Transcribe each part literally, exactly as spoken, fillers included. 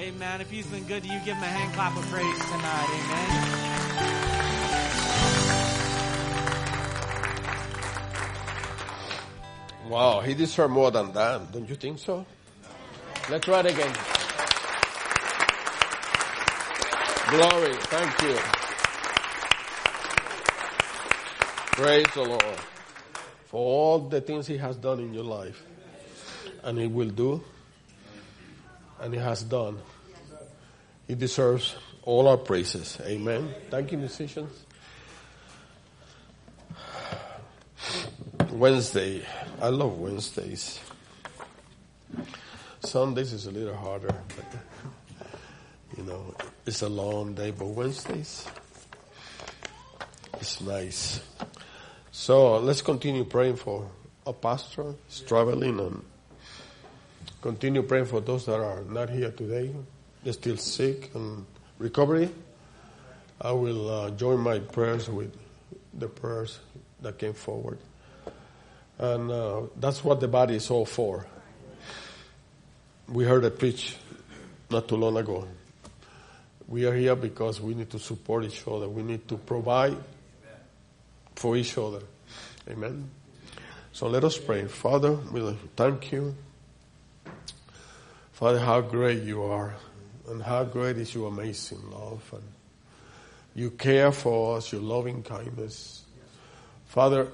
Amen. If he's been good to you, give him a hand clap of praise tonight. Amen. Wow, he deserves more than that. Don't you think so? Let's try it again. Glory. Thank you. Praise the Lord for all the things he has done in your life. And he will do. And he has done. He deserves all our praises. Amen. Thank you, musicians. Wednesday. I love Wednesdays. Sundays is a little harder. But, you know, it's a long day. But Wednesdays, it's nice. So let's continue praying for a pastor who's traveling, and continue praying for those that are not here today. They're still sick and recovery. I will uh, join my prayers with the prayers that came forward. And uh, that's what the body is all for. We heard a preach not too long ago. We are here because we need to support each other. We need to provide for each other. Amen. So let us pray. Father, we thank you. Father, how great you are, and how great is your amazing love, and you care for us, your loving kindness. Father,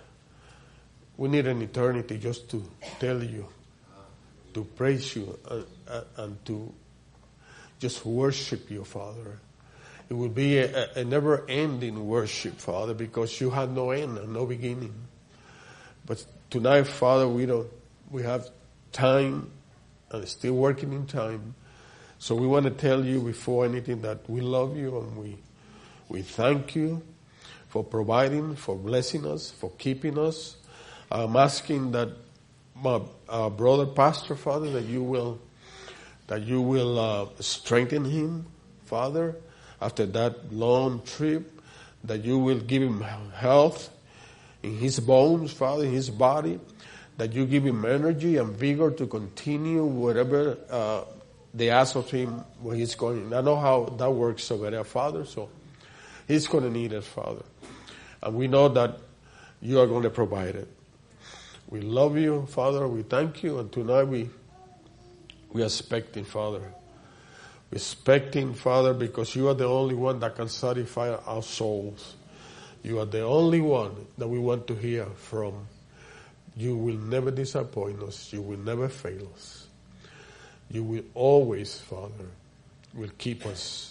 we need an eternity just to tell you, to praise you, and, and to just worship you, Father. It will be a, a never-ending worship, Father, because you had no end and no beginning. But tonight, Father, we don't, we have time, and still working in time. So we want to tell you before anything that we love you, and we we thank you for providing, for blessing us, for keeping us. I'm asking that my uh, brother pastor, Father, that you will that you will uh, strengthen him, Father, after that long trip, that you will give him health in his bones, Father, in his body, that you give him energy and vigor to continue whatever uh, they ask of him where he's going. I know how that works over there, Father, so he's going to need it, Father. And we know that you are going to provide it. We love you, Father. We thank you. And tonight we we are expecting, Father. We're expecting, Father, because you are the only one that can satisfy our souls. You are the only one that we want to hear from. You will never disappoint us. You will never fail us. You will always, Father, will keep us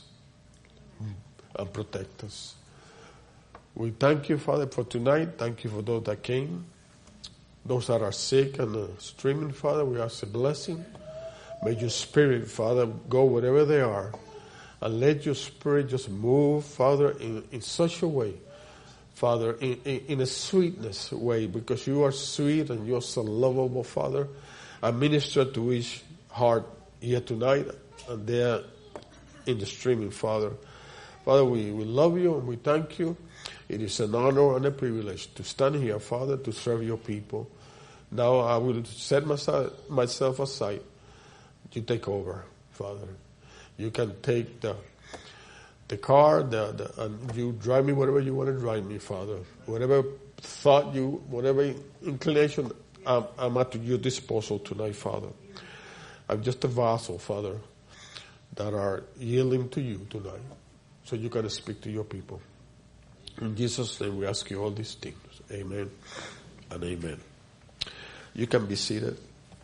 and protect us. We thank you, Father, for tonight. Thank you for those that came. Those that are sick and uh, streaming, Father, we ask a blessing. May your spirit, Father, go wherever they are. And let your spirit just move, Father, in, in such a way, Father, in, in, in a sweetness way, because you are sweet and you are so lovable, Father. And minister to each heart here tonight and there in the streaming, Father. Father, we, we love you and we thank you. It is an honor and a privilege to stand here, Father, to serve your people. Now I will set myself, myself aside. You take over, Father. You can take the the car, the, the, and you drive me whatever you want to drive me, Father. Whatever thought you, whatever inclination, I'm, I'm at your disposal tonight, Father. I'm just a vessel, Father, that are yielding to you tonight, so you can speak to your people. In Jesus' name, we ask you all these things. Amen and amen. You can be seated.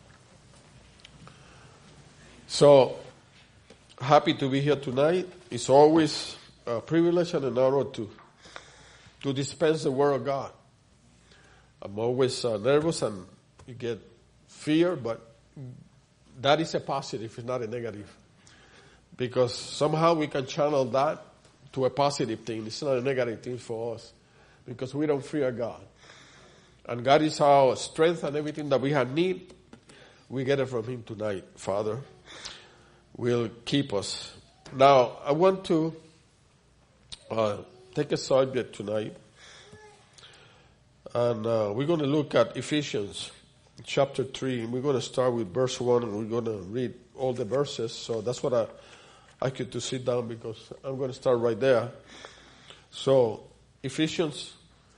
So, happy to be here tonight. It's always a privilege and an honor to to dispense the Word of God. I'm always uh, nervous and you get fear, but that is a positive, it's not a negative. Because somehow we can channel that to a positive thing. It's not a negative thing for us because we don't fear God. And God is our strength, and everything that we have need, we get it from Him tonight, Father. Will keep us. Now, I want to uh, take a subject tonight. And uh, we're going to look at Ephesians. chapter three. We're going to start with verse one, and we're going to read all the verses. So that's what I, I could to sit down because I'm going to start right there. So Ephesians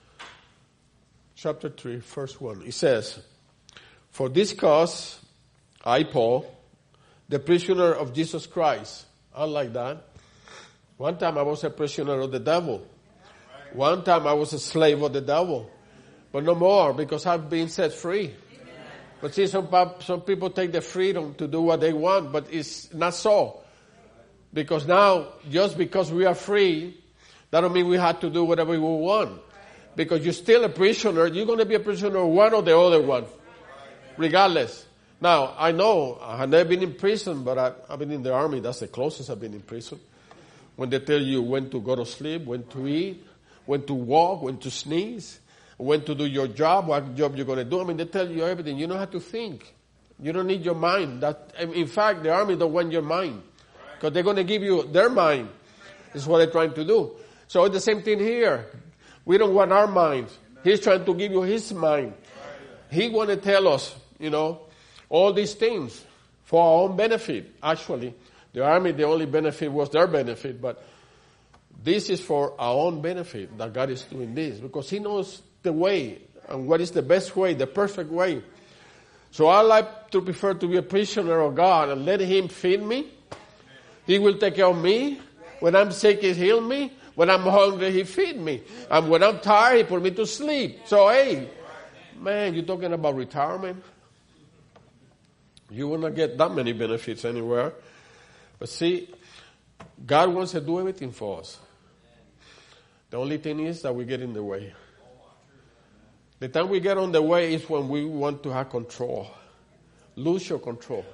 chapter three, verse one. It says, "For this cause, I, Paul, the prisoner of Jesus Christ." I like that. One time I was a prisoner of the devil. One time I was a slave of the devil. But no more, because I've been set free. But see, some, some people take the freedom to do what they want, but it's not so. Because now, just because we are free, that don't mean we have to do whatever we want. Because you're still a prisoner, you're going to be a prisoner of one or the other one. Regardless. Now, I know, I've never been in prison, but I, I've been in the army. That's the closest I've been in prison. When they tell you when to go to sleep, when to eat, when to walk, when to sneeze, when to do your job, what job you're going to do. I mean, they tell you everything. You don't have to think. You don't need your mind. That, in fact, the army don't want your mind. Because they're going to give you their mind. This is what they're trying to do. So it's the same thing here. We don't want our mind. He's trying to give you his mind. He want to tell us, you know, all these things for our own benefit. Actually, the army, the only benefit was their benefit, but this is for our own benefit that God is doing this, because he knows the way and what is the best way, the perfect way. So I like to prefer to be a prisoner of God and let him feed me. He will take care of me. When I'm sick, he heal me. When I'm hungry, he feed me. And when I'm tired, he put me to sleep. So hey, man, you're talking about retirement? You will not get that many benefits anywhere. But see, God wants to do everything for us. The only thing is that we get in the way. The time we get on the way is when we want to have control. Lose your control.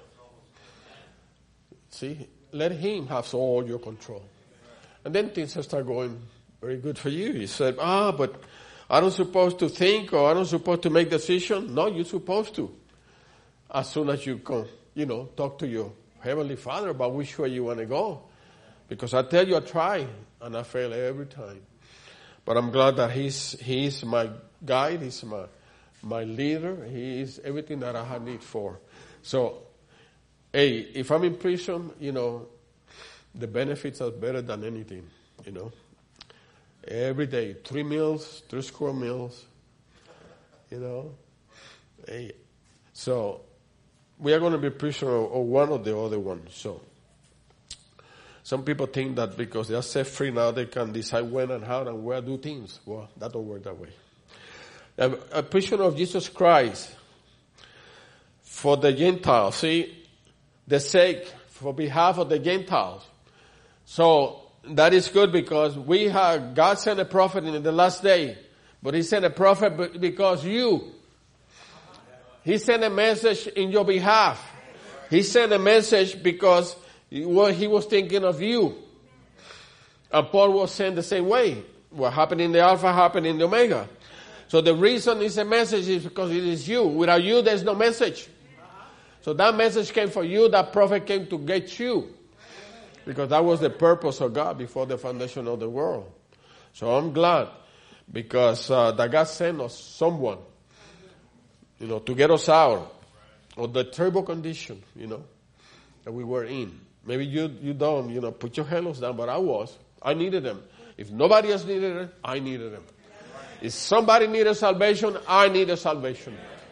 See, let him have all your control. And then things start going very good for you. He said, ah, but I don't supposed to think or I don't supposed to make decisions. No, you're supposed to. As soon as you come, you know, talk to your Heavenly Father about which way you want to go. Because I tell you, I try and I fail every time. But I'm glad that he's, he's my guide. He's my, my leader. He is everything that I have need for. So, hey, if I'm in prison, you know, the benefits are better than anything, you know. Every day, three meals, three square meals, you know. Hey, so, we are going to be prisoner of one or the other one. So, some people think that because they are set free now, they can decide when and how and where to do things. Well, that don't work that way. A, a prisoner of Jesus Christ for the Gentiles. See, the sake for behalf of the Gentiles. So that is good because we have, God sent a prophet in the last day, but he sent a prophet because you. He sent a message in your behalf. He sent a message because he was thinking of you. And Paul was saying the same way. What happened in the Alpha happened in the Omega. So the reason it's a message is because it is you. Without you, there's no message. So that message came for you. That prophet came to get you. Because that was the purpose of God before the foundation of the world. So I'm glad because uh, that God sent us someone, you know, to get us out of the terrible condition, you know, that we were in. Maybe you you don't, you know, put your hands down, but I was. I needed them. If nobody else needed them, I needed them. If somebody needed salvation, I needed salvation.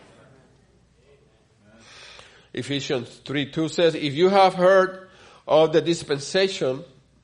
Ephesians three two says, if you have heard of the dispensation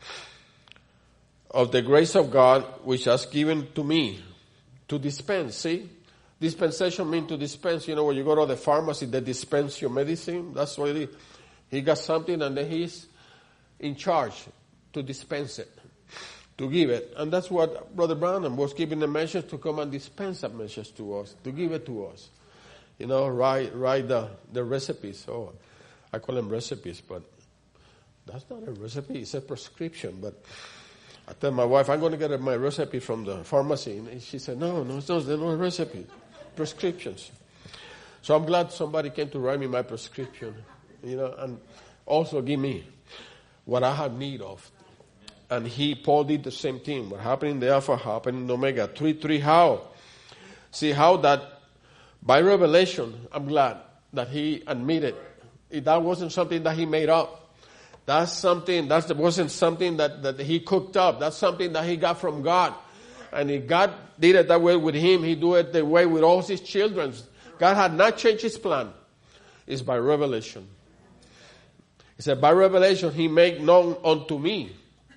of the grace of God, which has given to me to dispense. See? Dispensation means to dispense. You know, when you go to the pharmacy, they dispense your medicine. That's what it is. He got something and then he's in charge to dispense it, to give it. And that's what Brother Branham was giving the message to come and dispense that message to us, to give it to us. You know, write, write the, the recipes. Oh, I call them recipes, but that's not a recipe. It's a prescription. But I tell my wife, I'm going to get my recipe from the pharmacy. And she said, no, no, it's not, they're not recipes. Prescriptions. So I'm glad somebody came to write me my prescription, you know, and also give me what I have need of. And he, Paul did the same thing. What happened in the Alpha happened in the Omega. Three, three, how? See how that By revelation, I'm glad that he admitted it, that wasn't something that he made up. That's something, that wasn't something that, that he cooked up. That's something that he got from God. And if God did it that way with him, he do it the way with all his children. God had not changed his plan. It's by revelation. He said, by revelation he made known unto me.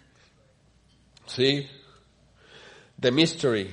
See? The mystery.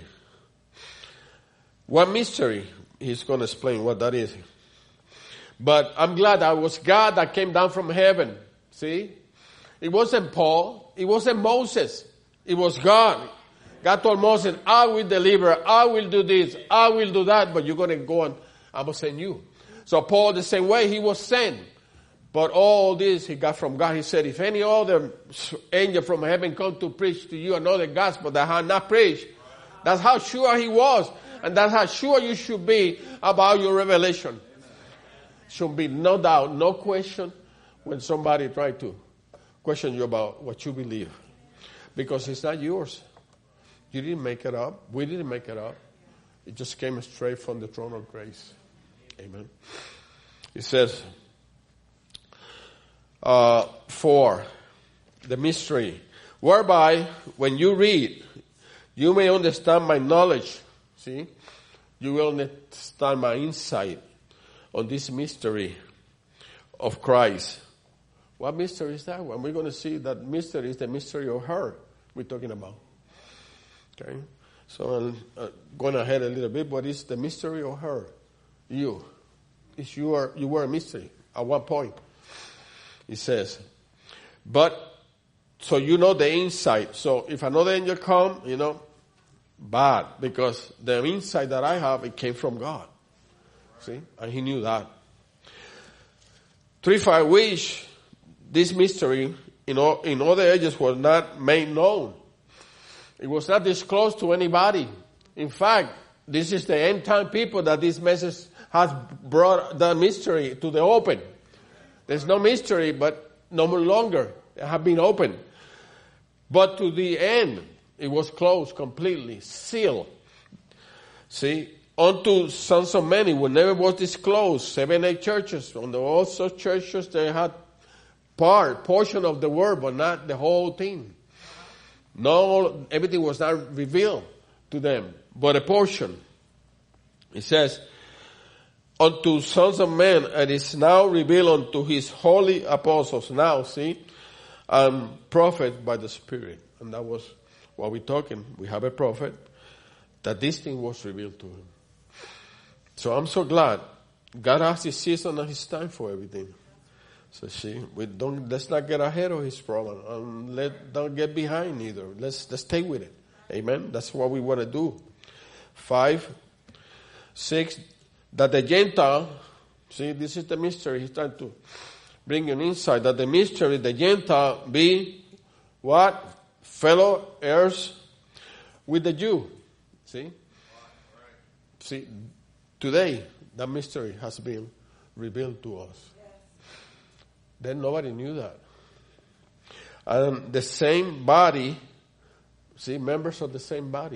What mystery? He's going to explain what that is. But I'm glad that it was God that came down from heaven. See? It wasn't Paul. It wasn't Moses. It was God. God told Moses, I will deliver. I will do this. I will do that. But you're going to go and I will send you. So Paul, the same way, he was sent. But all this he got from God. He said, if any other angel from heaven come to preach to you another gospel that I have not preached, that's how sure he was. And that's how sure you should be about your revelation. Should be no doubt, no question when somebody try to question you about what you believe. Because it's not yours. You didn't make it up. We didn't make it up. It just came straight from the throne of grace. Amen. It says, uh, for the mystery, whereby when you read, you may understand my knowledge. See? You will understand my insight on this mystery of Christ. What mystery is that one? We're going to see that mystery is the mystery of her we're talking about. Okay? So I'm uh, going ahead a little bit, but it's the mystery of her. You. It's your, you were a mystery at one point. It says, but, so you know the insight. So if another angel come, you know, bad, because the insight that I have, it came from God. See? And he knew that. Three, five, which this mystery in all, in other ages was not made known. It was not disclosed to anybody. In fact, this is the end time people that this message has brought the mystery to the open. There's no mystery, but no longer. It has been opened. But to the end, it was closed completely, sealed. See, unto sons of men, it will never was disclosed. Seven, eight churches. On the also churches, they had part, portion of the word, but not the whole thing. No, everything was not revealed to them, but a portion. It says, unto sons of men, and is now revealed unto his holy apostles. Now, see, um, prophet by the Spirit. And that was what we're talking. We have a prophet that this thing was revealed to him. So I'm so glad God has his season and his time for everything. So see, we don't, let's not get ahead of his problem. And let, don't get behind either. Let's, let's stay with it. Amen. That's what we want to do. Five, six, that the Gentile, see, this is the mystery. He's trying to bring an insight that the mystery, the Gentile be what? Fellow heirs with the Jew. See? See, today, that mystery has been revealed to us. Then nobody knew that. And the same body, see, members of the same body.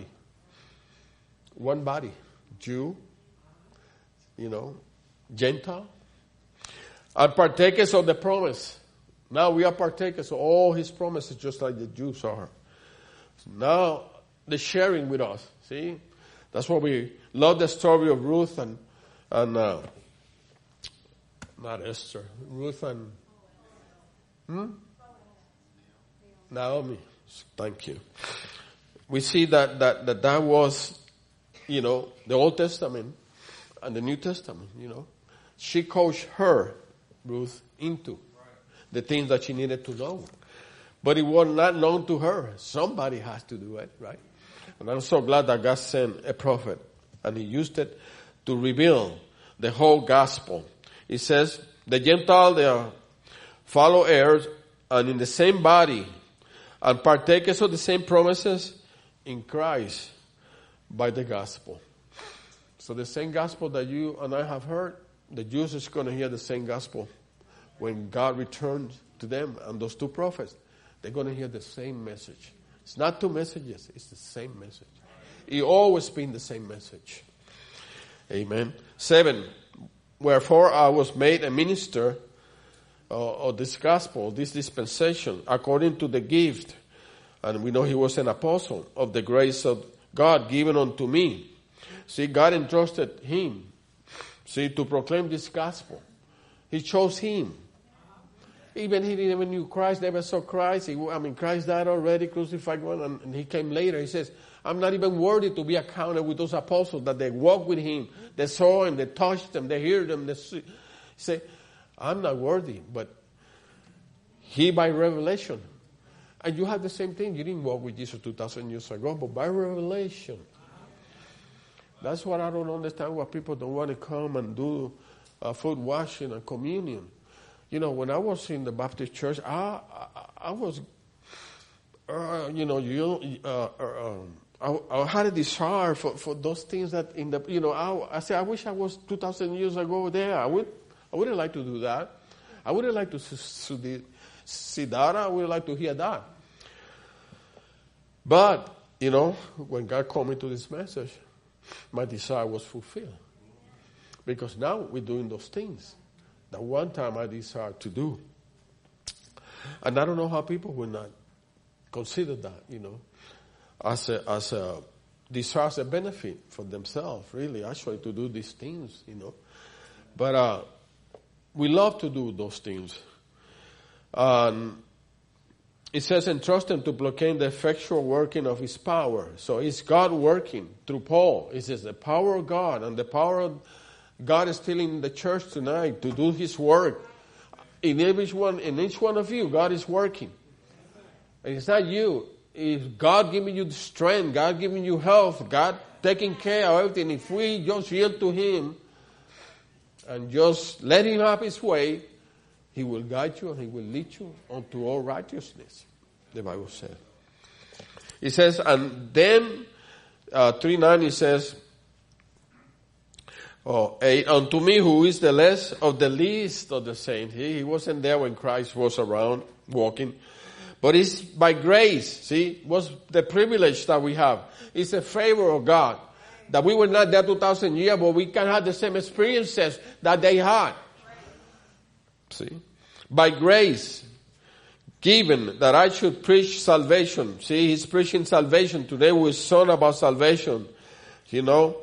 One body. Jew, you know, Gentile. And partakers of the promise. Now we are partakers of all his promises just like the Jews are. Now they're sharing with us. See? That's why we love the story of Ruth and, and uh, not Esther, Ruth and Hmm? Naomi. Thank you. We see that, that, that that was, you know, the Old Testament and the New Testament, you know. She coached her, Ruth, into the things that she needed to know. But it was not known to her. Somebody has to do it, right? And I'm so glad that God sent a prophet and he used it to reveal the whole gospel. It says, the Gentile, they are fellow heirs and in the same body and partakers of the same promises in Christ by the gospel. So the same gospel that you and I have heard, the Jews is going to hear the same gospel when God returns to them and those two prophets. They're going to hear the same message. It's not two messages, it's the same message. It always been the same message. Amen. Seven, wherefore I was made a minister uh, of this gospel, this dispensation, according to the gift. And we know he was an apostle of the grace of God given unto me. See, God entrusted him, see, to proclaim this gospel. He chose him. Even he never knew Christ, never saw Christ. He, I mean, Christ died already, crucified one, and, and he came later. He says, I'm not even worthy to be accounted with those apostles that they walked with him. They saw him, they touched him, they heard him. They see. He said, I'm not worthy, but he by revelation. And you have the same thing. You didn't walk with Jesus two thousand years ago, but by revelation. That's what I don't understand, why people don't want to come and do uh, foot washing and communion. You know, when I was in the Baptist church, I I, I was, uh, you know, you, uh, uh, um, I, I had a desire for, for those things that in the, you know, I, I said, I wish I was two thousand years ago there. I would, I wouldn't like to do that. I wouldn't like to see, see that. I would like to hear that. But, you know, when God called me to this message, my desire was fulfilled. Because now we're doing those things that one time I desired to do. And I don't know how people will not consider that, you know, as a, as a desire, as a benefit for themselves, really, actually, to do these things, you know. But uh, we love to do those things. Um, it says, entrust him to proclaim the effectual working of his power. So it's God working through Paul. It says the power of God, and the power of God is still in the church tonight to do his work. In each one, in each one of you, God is working. And it's not you. It's God giving you the strength, God giving you health, God taking care of everything. If we just yield to him and just let him have his way, he will guide you and he will lead you unto all righteousness, the Bible says. It says, and then, uh, three nine, it says, oh, eight, unto me who is the less of the least of the saints. He, he wasn't there when Christ was around walking. But it's by grace, see, was the privilege that we have. It's a favor of God. That we were not there two thousand years, but we can have the same experiences that they had. See? By grace, given that I should preach salvation. See, he's preaching salvation. Today we sung about salvation. You know,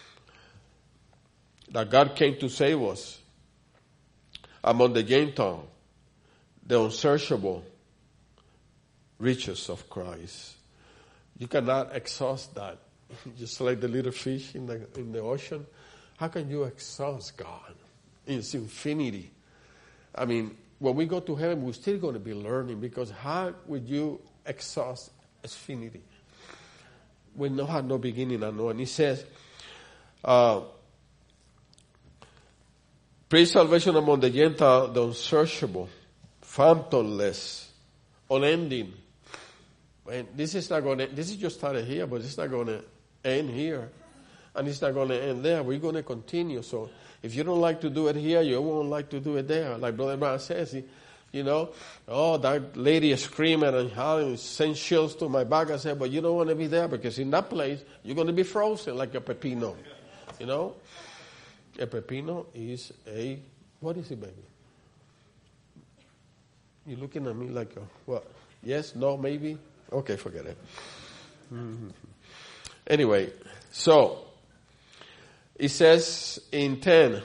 that God came to save us among the Gentiles, the unsearchable riches of Christ. You cannot exhaust that. Just like the little fish in the in the ocean. How can you exhaust God? It's infinity. I mean, when we go to heaven, we're still going to be learning, because how would you exhaust infinity? We know have no beginning and no end. He says, uh, preach salvation among the Gentiles, the unsearchable, fathomless, unending. And this is not going to, this is just started here, but it's not going to end here. And it's not going to end there. We're going to continue. So if you don't like to do it here, you won't like to do it there. Like Brother Brown says, he, you know, oh, that lady is screaming and howling, send chills to my back. I said, but you don't want to be there, because in that place, you're going to be frozen like a pepino. You know? A pepino is a, what is it, baby? You're looking at me like, a, what? Yes, no, maybe? Okay, forget it. Mm-hmm. Anyway, so, it says in ten,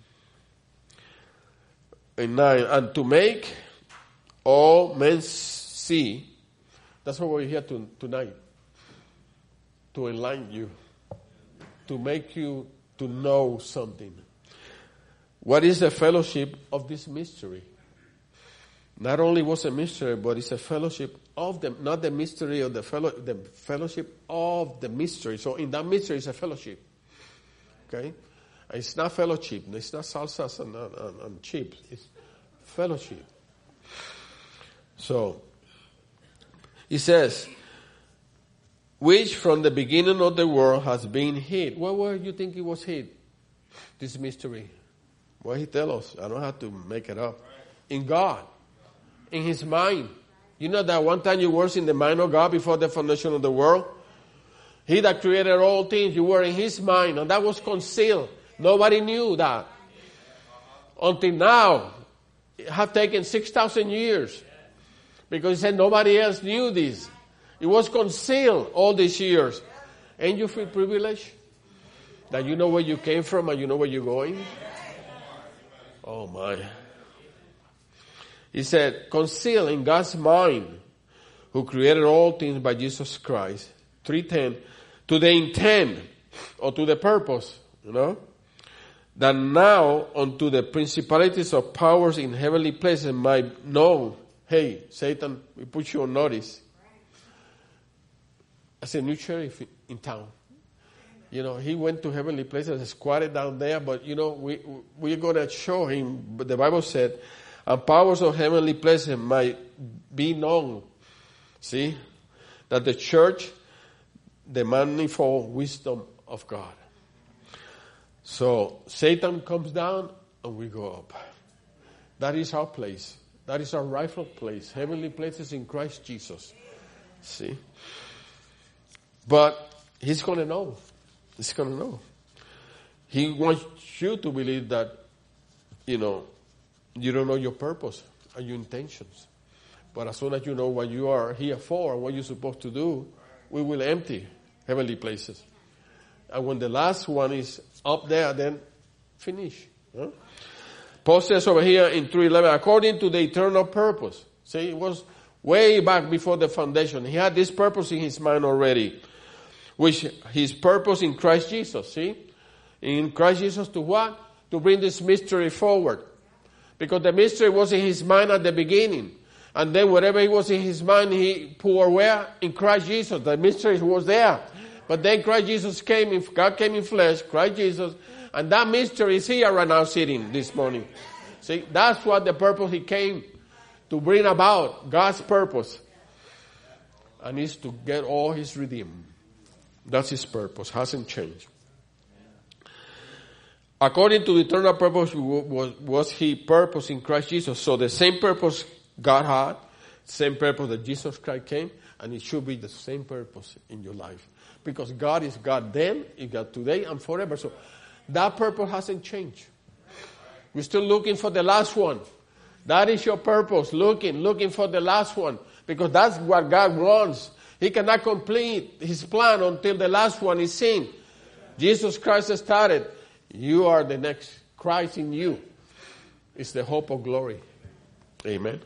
in nine, and to make all men see, that's what we're here to, tonight, to enlighten you, to make you to know something. What is the fellowship of this mystery? Not only was a mystery, but it's a fellowship of them, not the mystery of the fellow, the fellowship of the mystery. So in that mystery is a fellowship. Okay? It's not fellowship. It's not salsas and, and, and chips. It's fellowship. So, he says, which from the beginning of the world has been hid. Where where do you think it was hid? This mystery. Well, he tells us. I don't have to make it up. In God. In his mind. You know that one time you were in the mind of God before the foundation of the world? He that created all things, you were in his mind, and that was concealed. Nobody knew that. Until now, it have taken six thousand years. Because he said nobody else knew this. It was concealed all these years. And you feel privileged? That you know where you came from and you know where you're going? Oh my. He said, concealed in God's mind, who created all things by Jesus Christ. three ten. To the intent, or to the purpose, you know, that now unto the principalities of powers in heavenly places might know, hey, Satan, we put you on notice. As a new sheriff in town. You know, he went to heavenly places, squatted down there, but you know, we, we're going to show him, but the Bible said, and powers of heavenly places might be known. See? That the church, the manifold wisdom of God. So Satan comes down and we go up. That is our place. That is our rightful place. Heavenly places in Christ Jesus. See? But he's going to know. He's going to know. He wants you to believe that, you know, you don't know your purpose and your intentions. But as soon as you know what you are here for and what you're supposed to do, we will empty heavenly places. And when the last one is up there, then finish. Huh? Paul says over here in three eleven, according to the eternal purpose. See, it was way back before the foundation. He had this purpose in his mind already. Which his purpose in Christ Jesus, see? In Christ Jesus to what? To bring this mystery forward. Because the mystery was in his mind at the beginning. And then whatever it was in his mind, he poured where? In Christ Jesus. The mystery was there. But then Christ Jesus came, in, God came in flesh, Christ Jesus, and that mystery is here right now sitting this morning. See, that's what the purpose he came to bring about, God's purpose. And is to get all his redeemed. That's his purpose, hasn't changed. According to the eternal purpose was, was his purpose in Christ Jesus. So the same purpose God had, same purpose that Jesus Christ came, and it should be the same purpose in your life. Because God is God then, He God today, and forever. So that purpose hasn't changed. We're still looking for the last one. That is your purpose, looking, looking for the last one. Because that's what God wants. He cannot complete His plan until the last one is seen. Jesus Christ started. You are the next. Christ in you is the hope of glory. Amen.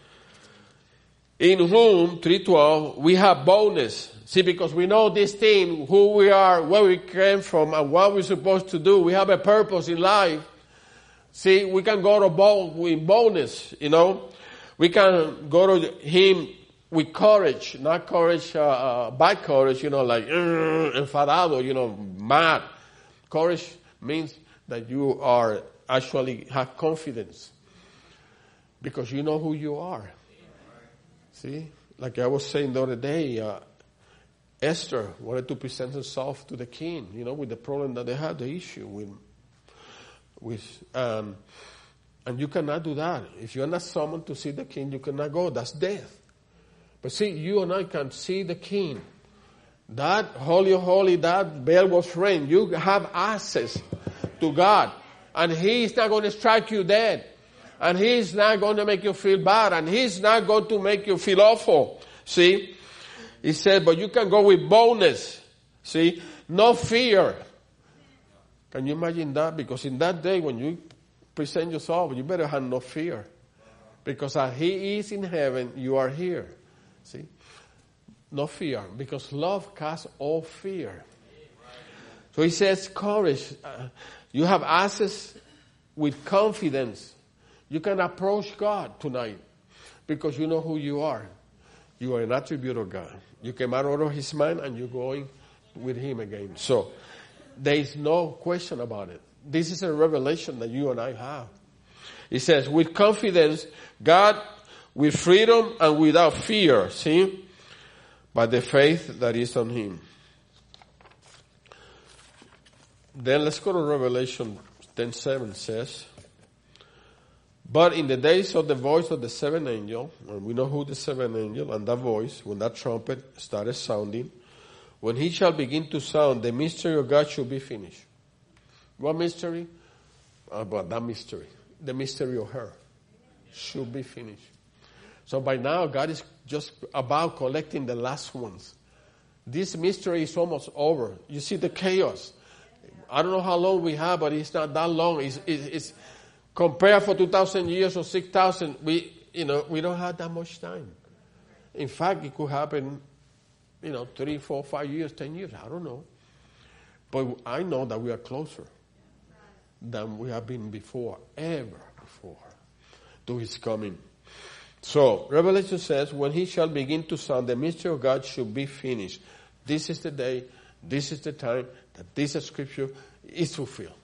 In whom, three twelve, we have boldness. See, because we know this thing, who we are, where we came from, and what we're supposed to do. We have a purpose in life. See, we can go to bold with boldness, you know. We can go to Him with courage, not courage, uh, uh, bad courage, you know, like, uh, enfadado, you know, mad. Courage means that you are actually have confidence. Because you know who you are. See? Like I was saying the other day, uh, Esther wanted to present herself to the king, you know, with the problem that they had, the issue with, with, um, and you cannot do that. If you're not summoned to see the king, you cannot go. That's death. But see, you and I can see the king. That holy, holy, that veil was rent. You have access to God. And He is not going to strike you dead. And He's not going to make you feel bad. And He's not going to make you feel awful. See? He said, but you can go with boldness. See? No fear. Can you imagine that? Because in that day when you present yourself, you better have no fear. Because as He is in heaven, you are here. See? No fear. Because love casts all fear. So He says, courage. Uh, you have access with confidence. You can approach God tonight because you know who you are. You are an attribute of God. You came out of His mind and you're going with Him again. So there is no question about it. This is a revelation that you and I have. It says, with confidence, God, with freedom and without fear, see, by the faith that is on Him. Then let's go to Revelation ten seven says, but in the days of the voice of the seventh angel, and we know who the seventh angel, and that voice, when that trumpet started sounding, when he shall begin to sound, the mystery of God should be finished. What mystery? About that mystery. The mystery of her should be finished. So by now, God is just about collecting the last ones. This mystery is almost over. You see the chaos. I don't know how long we have, but it's not that long. It's, it's, it's compared for two thousand years or six thousand, we, you know, we don't have that much time. In fact, it could happen, you know, three, four, five years, ten years. I don't know. But I know that we are closer than we have been before, ever before, to his coming. So, Revelation says, when he shall begin to sound, the mystery of God should be finished. This is the day, this is the time that this scripture is fulfilled.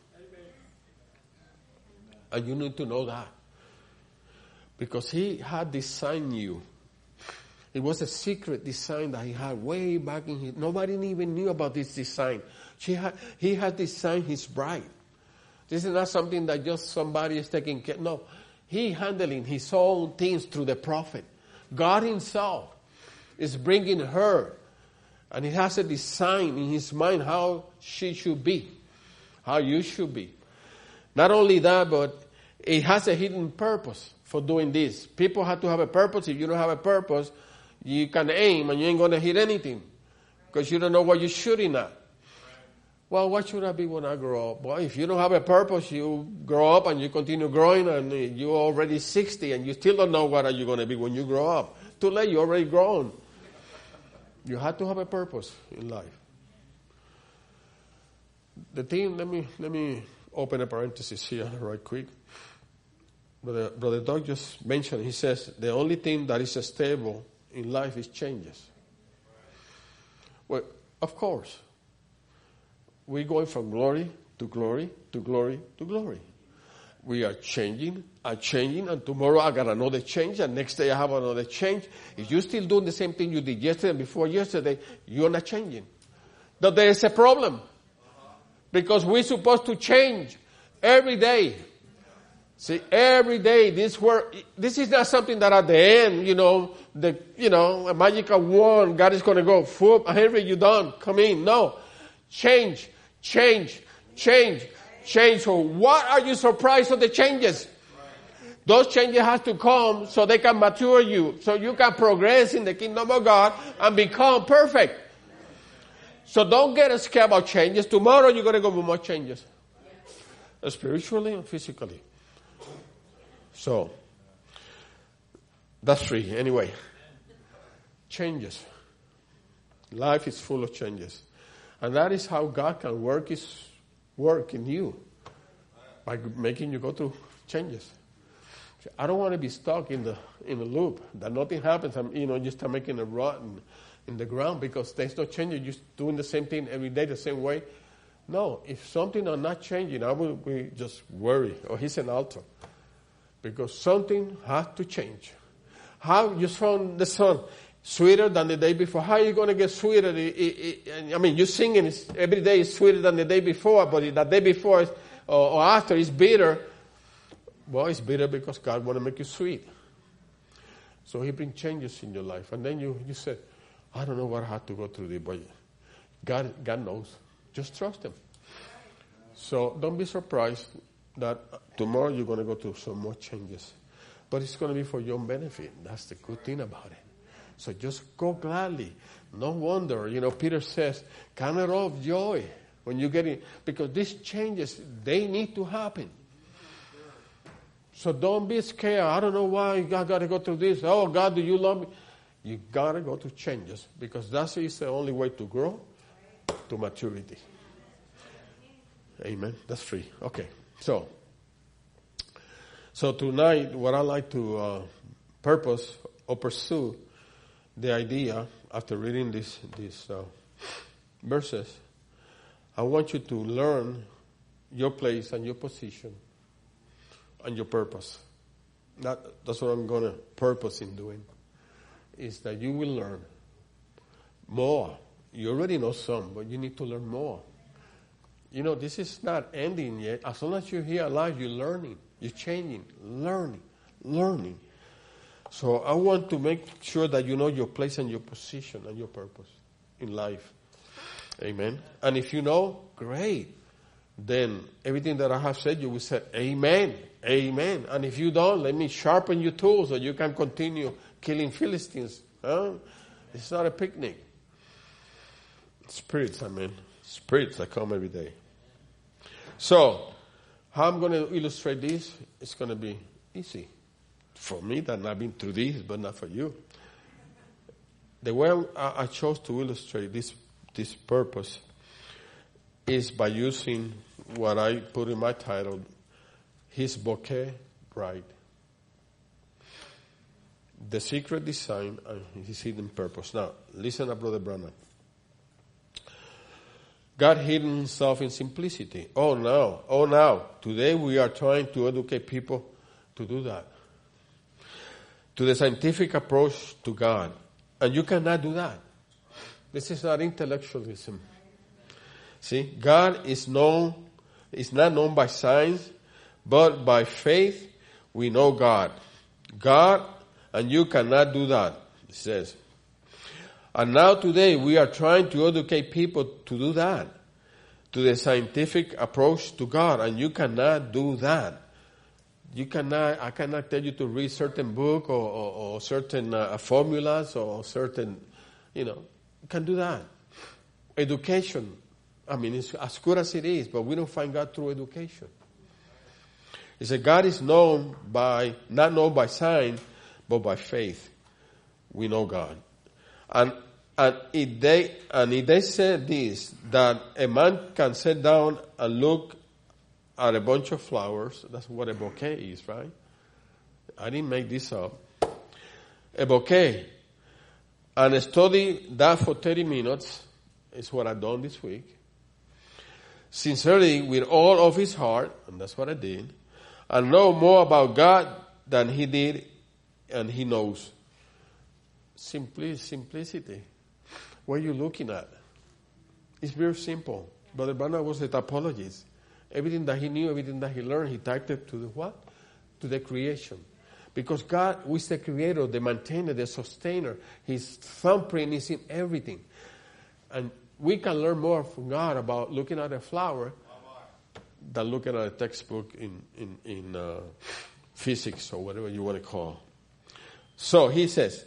And you need to know that. Because he had designed you. It was a secret design that he had way back in his... Nobody even knew about this design. She had, he had designed his bride. This is not something that just somebody is taking care... No. He handling his own things through the prophet. God himself is bringing her. And he has a design in his mind how she should be. How you should be. Not only that, but it has a hidden purpose for doing this. People have to have a purpose. If you don't have a purpose, you can aim and you ain't going to hit anything. Because you don't know what you're shooting at. Well, what should I be when I grow up? Well, if you don't have a purpose, you grow up and you continue growing and you're already sixty and you still don't know what are you going to be when you grow up. Too late, you're already grown. You have to have a purpose in life. The thing, let me, let me open a parenthesis here right quick. Brother, Brother Doug just mentioned, he says, the only thing that is stable in life is changes. Well, of course. We're going from glory to glory to glory to glory. We are changing and changing, and tomorrow I got another change, and next day I have another change. If you're still doing the same thing you did yesterday and before yesterday, you're not changing. But there is a problem. Because we're supposed to change every day. See, every day, this work, this is not something that at the end, you know, the, you know, a magical wand, God is going to go, whoop, Henry, you done, come in. No. Change. Change, change, change. So what are you surprised of the changes? Those changes have to come so they can mature you, so you can progress in the kingdom of God and become perfect. So don't get scared about changes. Tomorrow you're going to go with more changes. Spiritually and physically. So, that's free. Anyway, changes. Life is full of changes. And that is how God can work his work in you. By making you go through changes. I don't want to be stuck in the in the loop. That nothing happens. I'm, you know, you start making a rut in, in the ground because there's no change. You're just doing the same thing every day the same way. No, if something are not changing, I will be just worry. Or he's an altar. Because something has to change. How you found the sun sweeter than the day before. How are you going to get sweeter? I mean, you're singing every day is sweeter than the day before, but the day before is, or, or after is bitter. Well, it's bitter because God want to make you sweet. So he brings changes in your life. And then you, you say, I don't know what I had to go through this, but God, God knows. Just trust him. So don't be surprised that tomorrow you're going to go through some more changes. But it's going to be for your own benefit. That's the good thing about it. So just go gladly. No wonder, you know, Peter says, count it all joy when you get in. Because these changes, they need to happen. So don't be scared. I don't know why I got to go through this. Oh, God, do you love me? You got to go through changes. Because that is the only way to grow to maturity. Amen. That's free. Okay. So, so tonight, what I like to uh, purpose or pursue the idea, after reading these these uh, verses, I want you to learn your place and your position and your purpose. That, that's what I'm going to purpose in doing, is that you will learn more. You already know some, but you need to learn more. You know, this is not ending yet. As long as you're here alive, you're learning, you're changing, learning, learning. So I want to make sure that you know your place and your position and your purpose in life. Amen. And if you know, great. Then everything that I have said, you will say, amen, amen. And if you don't, let me sharpen your tools so you can continue killing Philistines. Huh? It's not a picnic. Spirits, I mean. Spirits that come every day. So, how I'm going to illustrate this, it's going to be easy. For me, that I've been through this, but not for you. The way I chose to illustrate this this purpose is by using what I put in my title, His Bouquet Bride. The secret design and His hidden purpose. Now, listen up, Brother Branham. God hidden Himself in simplicity. Oh, no. Oh, now. Today we are trying to educate people to do that. To the scientific approach to God. And you cannot do that. This is not intellectualism. See, God is known, is not known by science, but by faith we know God. God, and you cannot do that, it says. And now today we are trying to educate people to do that. To the scientific approach to God, and you cannot do that. You cannot, I cannot tell you to read certain book or, or, or certain uh, formulas or certain, you know, you can do that. Education, I mean, it's as good as it is, but we don't find God through education. He said God is known by, not known by sign, but by faith. We know God. And, and if they, and if they said this, that a man can sit down and look at a bunch of flowers. That's what a bouquet is, right? I didn't make this up. A bouquet. And study that for thirty minutes is what I've done this week. Sincerely, with all of his heart, and that's what I did, and know more about God than he did, and he knows. Simply, simplicity. What are you looking at? It's very simple. Brother Branham was a typologist. Everything that he knew, everything that he learned, he typed it to the what? To the creation. Because God is the creator, the maintainer, the sustainer. His thumbprint is in everything. And we can learn more from God about looking at a flower than looking at a textbook in, in, in uh, physics or whatever you want to call. So he says,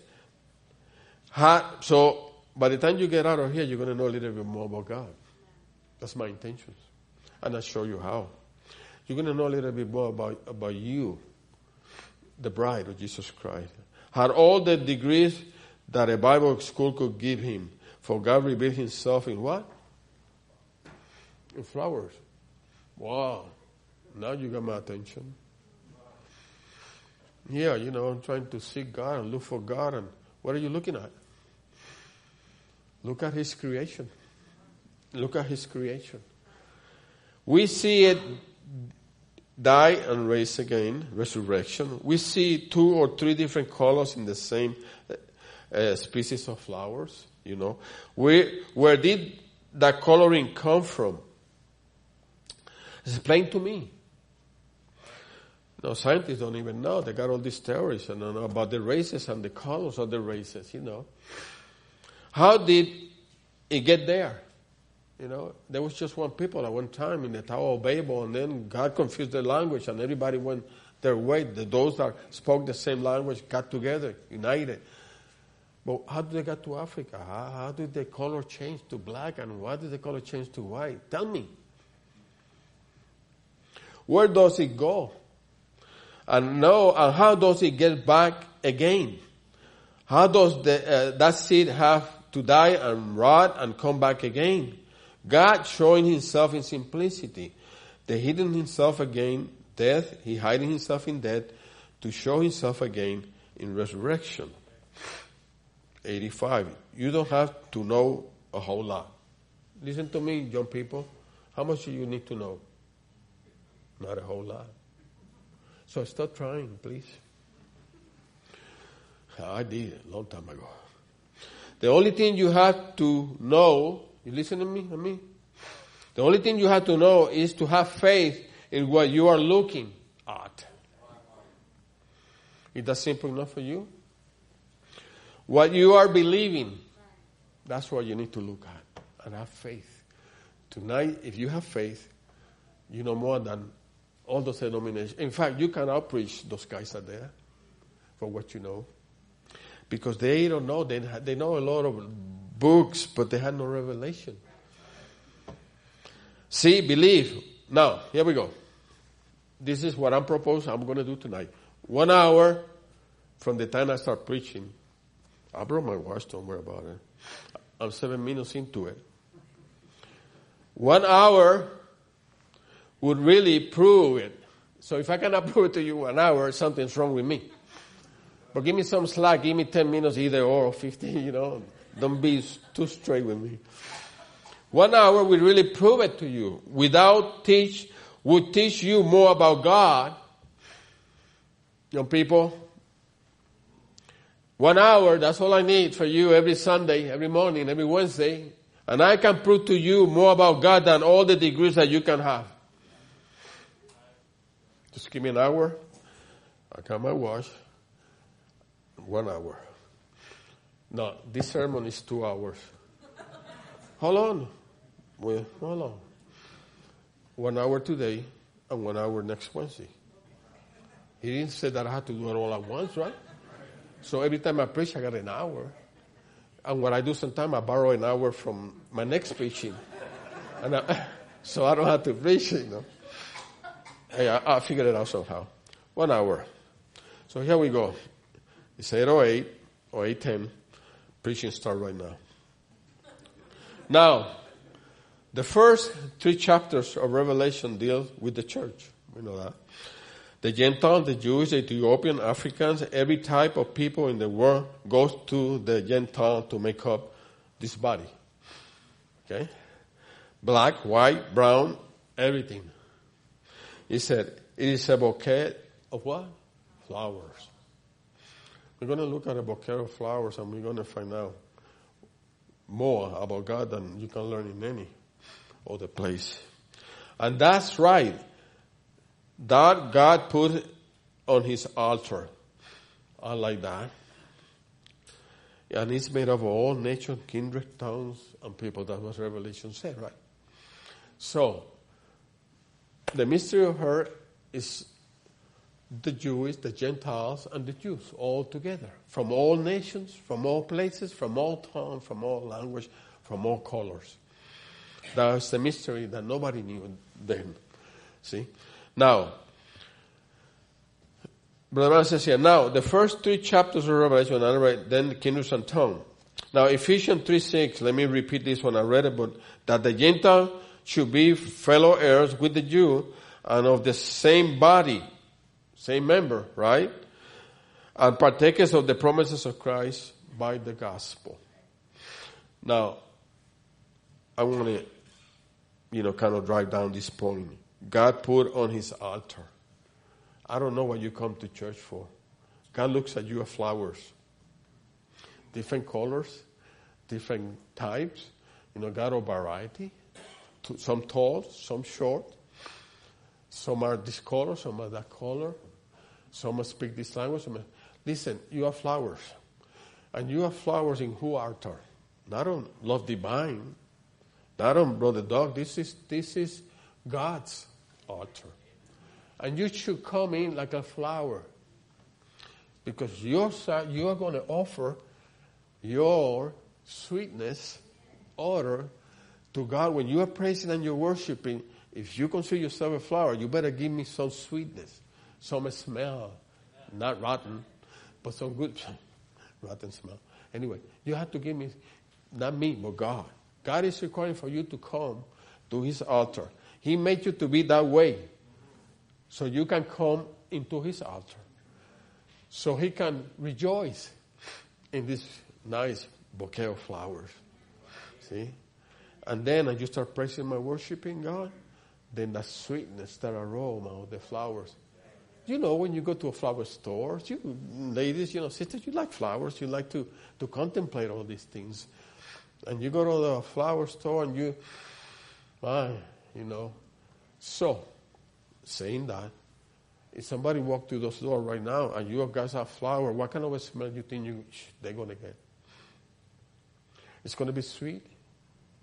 ha, so by the time you get out of here, you're going to know a little bit more about God. That's my intentions. And I'll show you how. You're going to know a little bit more about, about you, the bride of Jesus Christ. Had all the degrees that a Bible school could give him. For God revealed himself in what? In flowers. Wow. Now you got my attention. Yeah, you know, I'm trying to seek God and look for God. And what are you looking at? Look at his creation. Look at his creation. We see it die and rise again, resurrection. We see two or three different colors in the same uh, species of flowers, you know. Where, where did that coloring come from? Explain to me. No, scientists don't even know. They got all these theories and know about the races and the colors of the races, you know. How did it get there? You know, there was just one people at one time in the Tower of Babel, and then God confused the language, and everybody went their way. The, those that spoke the same language got together, united. But how did they get to Africa? How, how did the color change to black, and why did the color change to white? Tell me. Where does it go? And no, and how does it get back again? How does the, uh, that seed have to die and rot and come back again? God showing himself in simplicity. The hidden himself again, death, he hiding himself in death to show himself again in resurrection. eighty-five. You don't have to know a whole lot. Listen to me, young people. How much do you need to know? Not a whole lot. So stop trying, please. I did a long time ago. The only thing you have to know, you listen to me, to me? The only thing you have to know is to have faith in what you are looking at. Is that simple enough for you? What you are believing, that's what you need to look at. and have faith. Tonight, if you have faith, you know more than all those denominations. In fact, you can outpreach those guys are there for what you know. Because they don't know. They, they know a lot of books, but they had no revelation. See, believe. Now, here we go. This is what I'm proposing I'm going to do tonight. One hour from the time I start preaching. I brought my watch, don't worry about it. I'm seven minutes into it. One hour would really prove it. So if I cannot prove it to you one hour, something's wrong with me. But give me some slack, give me ten minutes either or fifteen, you know. Don't be too straight with me. One hour will really prove it to you. Without teach, would teach you more about God. Young people, one hour, that's all I need for you every Sunday, every morning, every Wednesday. And I can prove to you more about God than all the degrees that you can have. Just give me an hour. I got my watch. One hour. No, this sermon is two hours. Hold on. Well, hold on. One hour today and one hour next Wednesday. He didn't say that I had to do it all at once, right? So every time I preach, I got an hour. And what I do sometimes, I borrow an hour from my next preaching. And I, so I don't have to preach, you know. Hey, I, I'll figure it out somehow. One hour. So here we go. It's eight oh eight or eight ten. Preaching start right now. Now, the first three chapters of Revelation deal with the church. We know that. The Gentiles, the Jews, the Ethiopian, Africans, every type of people in the world goes to the Gentile to make up this body. Okay? Black, white, brown, everything. He said, it is a bouquet of what? Flowers. We're going to look at a bouquet of flowers and we're going to find out more about God than you can learn in any other place. And that's right. That God put on his altar. I like that. And it's made of all nations, kindred, tongues, and people. That's what Revelation said, right? So, the mystery of her is the Jewish, the Gentiles, and the Jews all together. From all nations, from all places, from all tongues, from all language, from all colors. That's the mystery that nobody knew then. See? Now, Brother Man says here, now, the first three chapters of Revelation, I read, then the kindreds and tongue. Now, Ephesians three six, let me repeat this when I read it, but that the Gentile should be fellow heirs with the Jew and of the same body, same member, right? And partakers of the promises of Christ by the gospel. Now, I want to, you know, kind of drive down this point. God put on his altar. I don't know what you come to church for. God looks at you as flowers. Different colors, different types. You know, God of variety. Some tall, some short. Some are this color, some are that color. Some speak this language. Some are... Listen, you are flowers. And you are flowers in who altar? Not on Love Divine. Not on Brother Dog. This is, this is God's altar. And you should come in like a flower. Because you're, you are going to offer your sweetness, odor, to God. When you are praising and you're worshiping, if you consider yourself a flower, you better give me some sweetness, some smell. Not rotten, but some good rotten smell. Anyway, you have to give me, not me, but God. God is requiring for you to come to his altar. He made you to be that way. So you can come into his altar. So he can rejoice in this nice bouquet of flowers. See? And then as you start praising and worshiping God, then that sweetness, that aroma of the flowers. You know, when you go to a flower store, you ladies, you know, sisters, you like flowers. You like to, to contemplate all these things. And you go to the flower store and you, ah, you know. So, saying that, if somebody walk through those doors right now and you guys have flower, what kind of a smell do you think you, they're going to get? It's going to be sweet.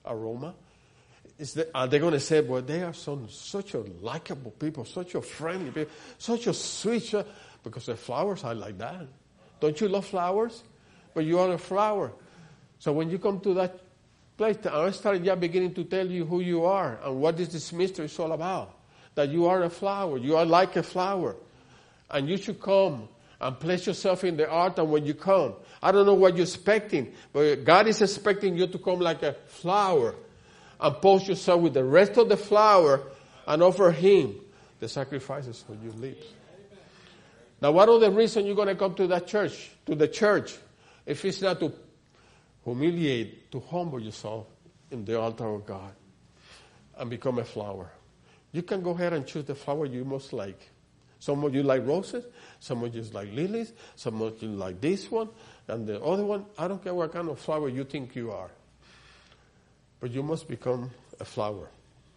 aroma. Is the, are they going to say, well, they are some, such a likable people, such a friendly people, such a sweet, uh, because the flowers are like that. Don't you love flowers? But you are a flower. So when you come to that place, I started just beginning to tell you who you are and what is this mystery is all about. That you are a flower. You are like a flower. And you should come and place yourself in the altar when you come. I don't know what you're expecting, but God is expecting you to come like a flower and post yourself with the rest of the flower and offer Him the sacrifices for your lips. Now, what other reason you're going to come to that church, to the church, if it's not to humiliate, to humble yourself in the altar of God and become a flower? You can go ahead and choose the flower you most like. Some of you like roses, some of you like lilies, some of you like this one, and the other one. I don't care what kind of flower you think you are. But you must become a flower.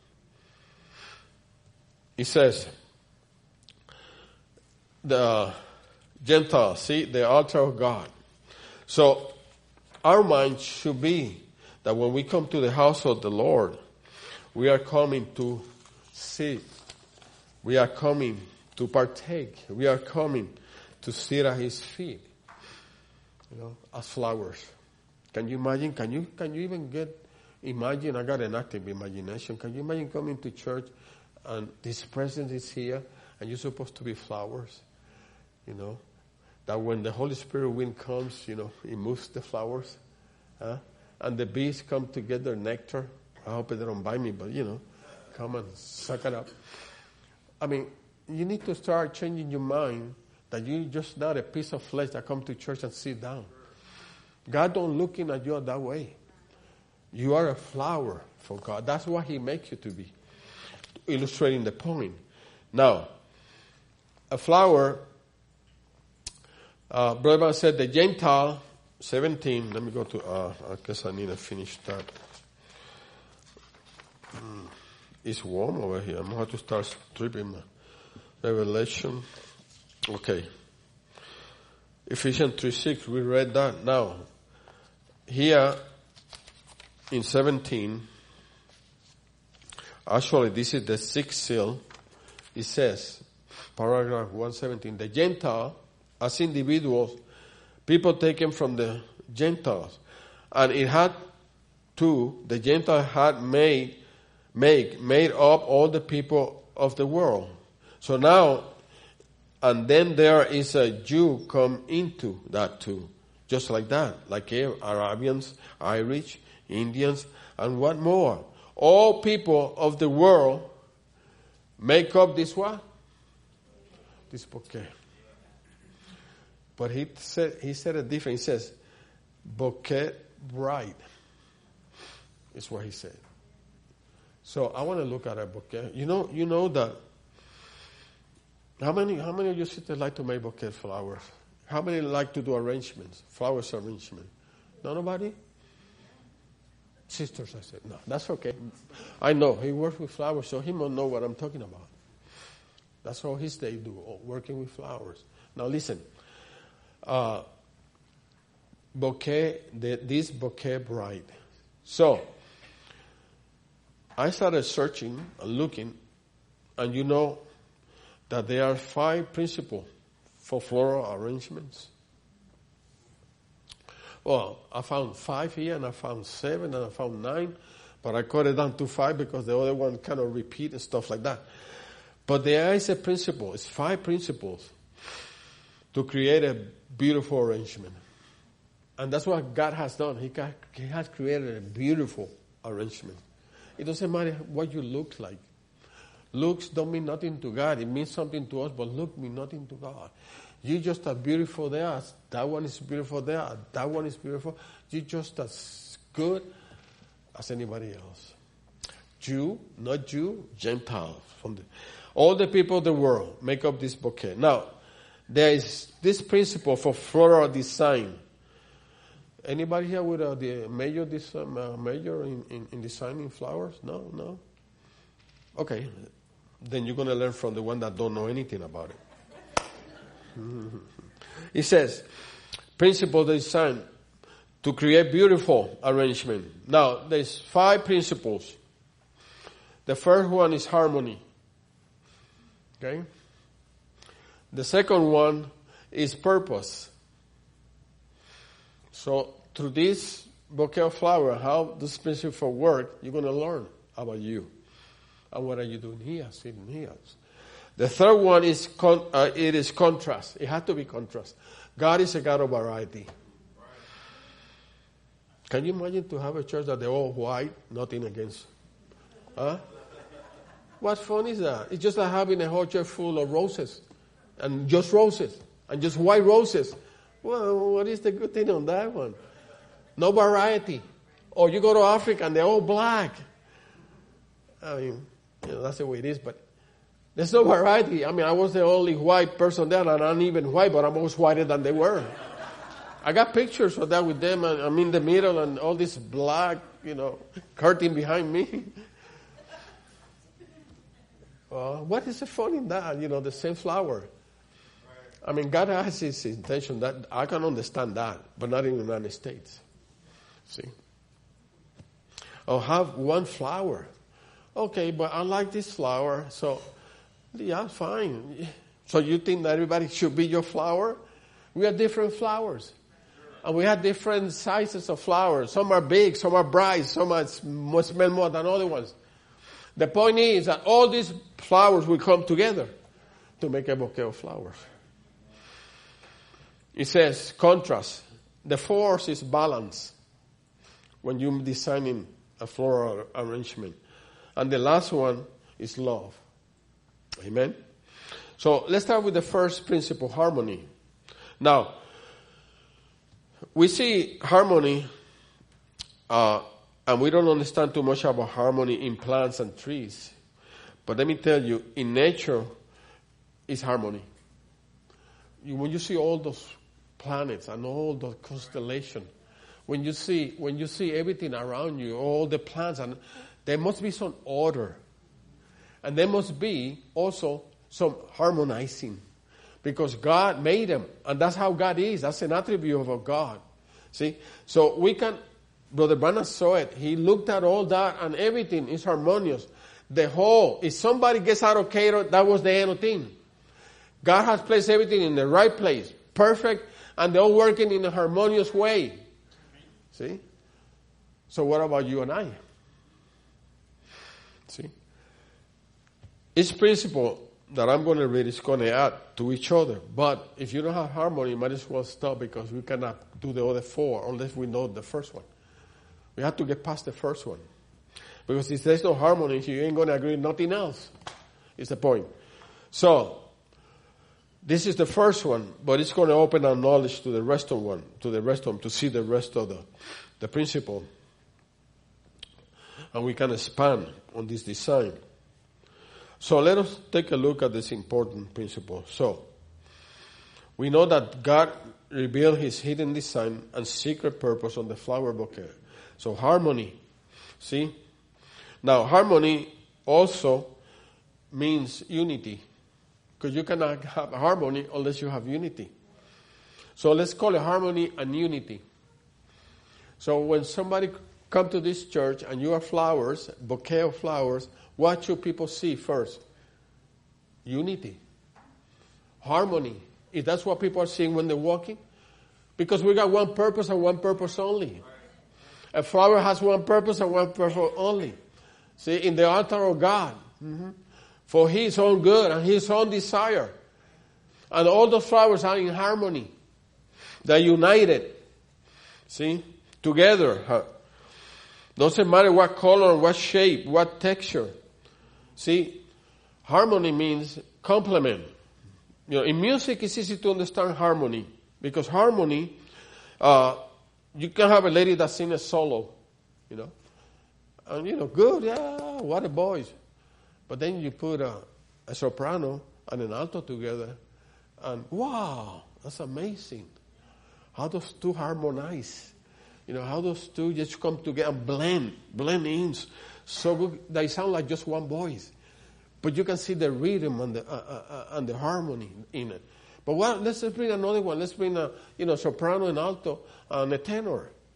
He says, the Gentiles, see, the altar of God. So, our mind should be that when we come to the house of the Lord, we are coming to sit. We are coming to partake. We are coming to sit at His feet. You know, as flowers. Can you imagine? Can you, can you even get, imagine, I got an active imagination. Can you imagine coming to church and this presence is here and you're supposed to be flowers? You know, that when the Holy Spirit wind comes, you know, it moves the flowers. Huh? And the bees come to get their nectar. I hope they don't bite me, but you know, come and suck it up. I mean, you need to start changing your mind that you're just not a piece of flesh that come to church and sit down. God don't looking at you that way. You are a flower for God. That's what He makes you to be. Illustrating the point. Now, a flower, uh, Brother said the Gentile, seventeen, let me go to, uh, I guess I need to finish that. Mm, it's warm over here. I'm going to have to start stripping my Revelation. Okay. Ephesians three six, we read that. Now, here in seventeen, actually this is the sixth seal. It says, paragraph one seventeen, the Gentile, as individuals, people taken from the Gentiles. And it had to, the Gentile had made, make, made up all the people of the world. So now, and then there is a Jew come into that too. Just like that. Like Arabians, Irish, Indians, and what more? All people of the world make up this what? This bouquet. But he said, he said it different. He says, bouquet bride. Is what he said. So I want to look at a bouquet. You know, you know that. How many, how many of you sisters like to make bouquet flowers? How many like to do arrangements, flowers arrangement? No, nobody? Sisters, I said, no, that's okay. I know, he works with flowers, so he must know what I'm talking about. That's all his day do, working with flowers. Now listen, uh, bouquet, the, this bouquet bride. So, I started searching and looking, and you know that there are five principles for floral arrangements. Well, I found five here, and I found seven, and I found nine, but I cut it down to five because the other one kind of repeat and stuff like that. But there is a principle, it's five principles to create a beautiful arrangement. And that's what God has done. He, got, he has created a beautiful arrangement. It doesn't matter what you look like. Looks don't mean nothing to God. It means something to us, but look mean nothing to God. You just are beautiful there. That one is beautiful there. That one is beautiful. You're just as good as anybody else. Jew, not Jew, Gentile. From the, all the people of the world make up this bouquet. Now, there is this principle for floral design. Anybody here with a the major, this, um, uh, major in, in, in designing flowers? No, no? Okay. Then you're going to learn from the one that don't know anything about it. It says, principle design, to to create beautiful arrangement. Now, there's five principles. The first one is harmony. Okay? The second one is purpose. So, through this bouquet of flowers, how this principle work, you're going to learn about you. And what are you doing here, sitting here? The third one is con- uh, it is contrast. It has to be contrast. God is a God of variety. Can you imagine to have a church that they're all white, nothing against? Huh? What fun is that? It's just like having a whole church full of roses. And just roses. And just white roses. Well, what is the good thing on that one? No variety. Or you go to Africa and they're all black. I mean, you know, that's the way it is, but there's no variety. I mean, I was the only white person there, and I'm not even white, but I'm almost whiter than they were. I got pictures of that with them, and I'm in the middle, and all this black, you know, curtain behind me. Well, what is the fun in that? You know, the same flower. I mean, God has His intention. That I can understand that, but not in the United States. See? I'll have one flower. Okay, but I like this flower, so yeah, fine. So you think that everybody should be your flower? We have different flowers. And we have different sizes of flowers. Some are big, some are bright, some are, must smell more than other ones. The point is that all these flowers will come together to make a bouquet of flowers. It says contrast. The fourth is balance when you're designing a floral arrangement. And the last one is love. Amen? So let's start with the first principle, harmony. Now, we see harmony, uh, and we don't understand too much about harmony in plants and trees. But let me tell you, in nature, is harmony. You, when you see all those planets and all the constellation, when you see when you see everything around you, all the plants, and there must be some order. And there must be also some harmonizing. Because God made them. And that's how God is. That's an attribute of God. See? So we can, Brother Branham saw it. He looked at all that and everything is harmonious. The whole, if somebody gets out of chaos, that was the end of thing. God has placed everything in the right place. Perfect. And they're all working in a harmonious way. See? So what about you and I? See? Each principle that I'm going to read is going to add to each other. But if you don't have harmony, you might as well stop because we cannot do the other four unless we know the first one. We have to get past the first one. Because if there's no harmony, you ain't going to agree with nothing else. Is the point. So, this is the first one, but it's going to open our knowledge to the rest of one, to the rest of them, to see the rest of the, the principle. And we can expand on this design. So let us take a look at this important principle. So, we know that God revealed His hidden design and secret purpose on the flower bouquet. So harmony. See? Now harmony also means unity. Because you cannot have harmony unless you have unity. So let's call it harmony and unity. So when somebody come to this church and you have flowers, bouquet of flowers, what should people see first? Unity. Harmony. If that's what people are seeing when they're walking. Because we got one purpose and one purpose only. A flower has one purpose and one purpose only. See, in the altar of God. Mm-hmm. For His own good and His own desire. And all those flowers are in harmony. They're united. See? Together. Huh? Doesn't matter what color, what shape, what texture. See? Harmony means complement. You know, in music it's easy to understand harmony. Because harmony, uh, you can have a lady that sings a solo. You know? And you know, good, yeah, what a voice. But then you put a, a soprano and an alto together, and wow, that's amazing. How those two harmonize. You know, how those two just come together and blend, blend in. So good, they sound like just one voice. But you can see the rhythm and the, uh, uh, and the harmony in it. But what, let's just bring another one. Let's bring a, you know, soprano and alto and a tenor.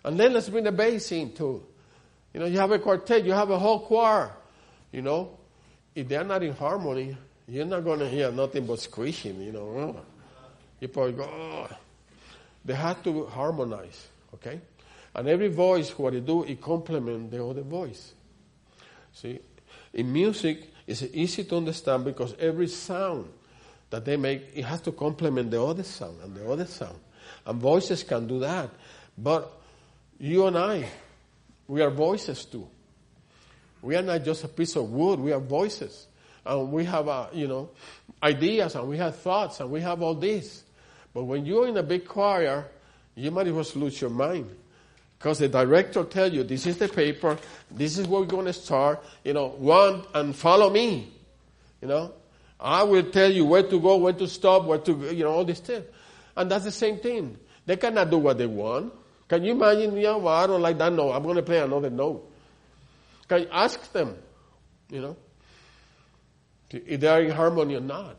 And then let's bring the bass in too. You know, you have a quartet, you have a whole choir. You know, if they're not in harmony, you're not going to hear nothing but screeching, you know. You probably go, oh. They have to harmonize, okay? And every voice, what it do, it complements the other voice. See, in music, it's easy to understand because every sound that they make, it has to complement the other sound and the other sound. And voices can do that. But you and I, we are voices too. We are not just a piece of wood, we are voices. And we have, uh, you know, ideas and we have thoughts and we have all this. But when you're in a big choir, you might as well lose your mind. Because the director tells you, this is the paper, this is where we're going to start, you know, one, and follow me. You know, I will tell you where to go, when to stop, where to, you know, all this stuff. And that's the same thing. They cannot do what they want. Can you imagine, you know, well, I don't like that note, I'm going to play another note. Can you ask them, you know, if they are in harmony or not?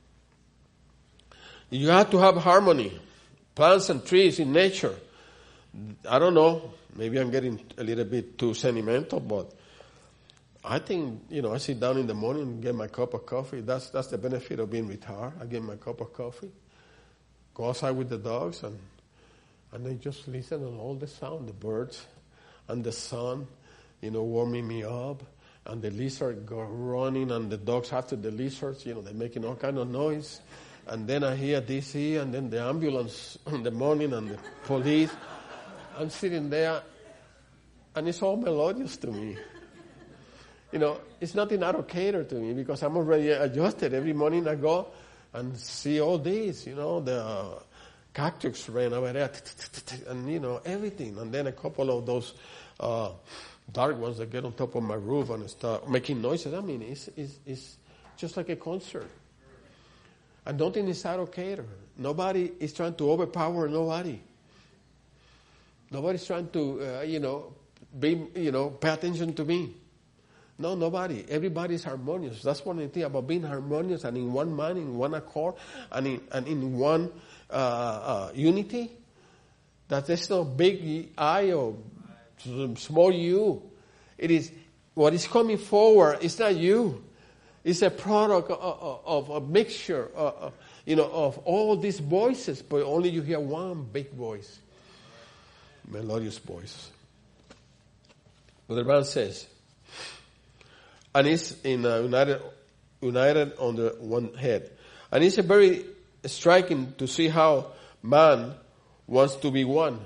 You have to have harmony. Plants and trees in nature. I don't know, maybe I'm getting a little bit too sentimental, but I think, you know, I sit down in the morning and get my cup of coffee. That's that's the benefit of being retired. I get my cup of coffee, go outside with the dogs, and and they just listen to all the sound, the birds and the sun, you know, warming me up, and the lizard go running, and the dogs after the lizards, you know, they're making all kind of noise. And then I hear D C, and then the ambulance in the morning, and the police. I'm sitting there, and it's all melodious to me. You know, it's nothing out of cater to me because I'm already adjusted. Every morning I go and see all this, you know, the uh, cactus rain over there, and, you know, everything. And then a couple of those uh, dark ones that get on top of my roof and start making noises. I mean, it's, it's, it's just like a concert. And nothing is out of cater. Nobody is trying to overpower nobody. Nobody's trying to, uh, you know, be, you know, pay attention to me. No, nobody. Everybody's harmonious. That's one thing about being harmonious and in one mind, in one accord, and in, and in one uh, uh, unity. That there's no big I or small you. It is, what is coming forward, it's not you. It's a product of, of a mixture, uh, you know, of all these voices, but only you hear one big voice, melodious voice. Brother Brown says, and it's in uh, united, united under one head, and it's a very striking to see how man wants to be one.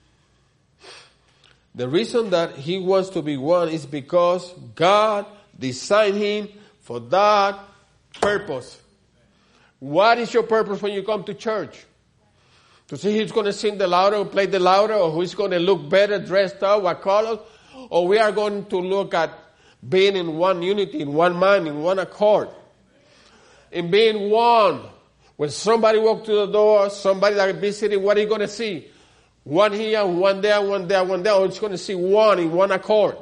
The reason that he wants to be one is because God designed him for that purpose. What is your purpose when you come to church? To see who's going to sing the louder or play the louder, or who's going to look better dressed up, what color? Or we are going to look at being in one unity, in one mind, in one accord. In being one. When somebody walks to the door, somebody that is visiting, what are you going to see? One here, one there, one there, one there. Or it's going to see one in one accord.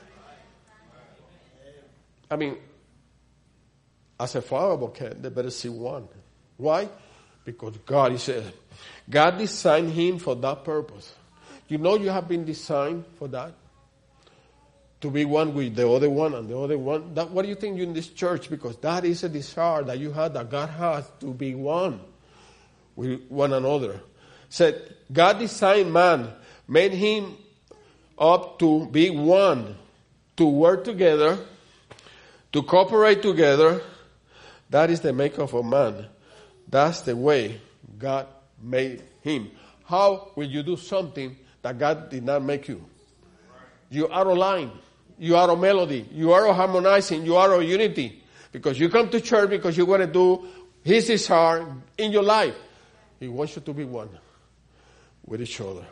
I mean, as a father can, they better see one. Why? Because God, he says, God designed him for that purpose. You know you have been designed for that? To be one with the other one and the other one. That, what do you think you in this church? Because that is a desire that you have, that God has, to be one with one another. Said, God designed man, made him up to be one, to work together, to cooperate together. That is the makeup of man. That's the way God made him. How will you do something that God did not make you? You are out of line. You are out of melody. You are out of harmonizing. You are out of unity. Because you come to church because you want to do his desire in your life. He wants you to be one with each other.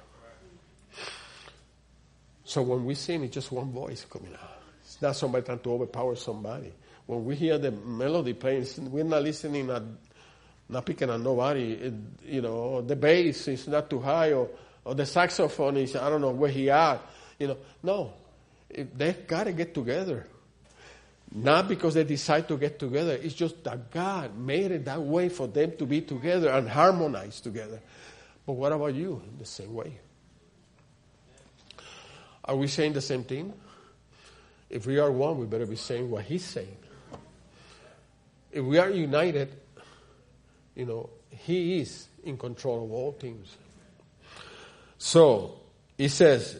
So when we sing, it's just one voice coming out. It's not somebody trying to overpower somebody. When we hear the melody playing, we're not listening at, not picking at nobody. It, you know, the bass is not too high, or, or the saxophone is, I don't know where he at. You know, no. It, they got to get together. Not because they decide to get together. It's just that God made it that way for them to be together and harmonize together. But what about you? In the same way. Are we saying the same thing? If we are one, we better be saying what he's saying. If we are united, you know, he is in control of all things. So, he says,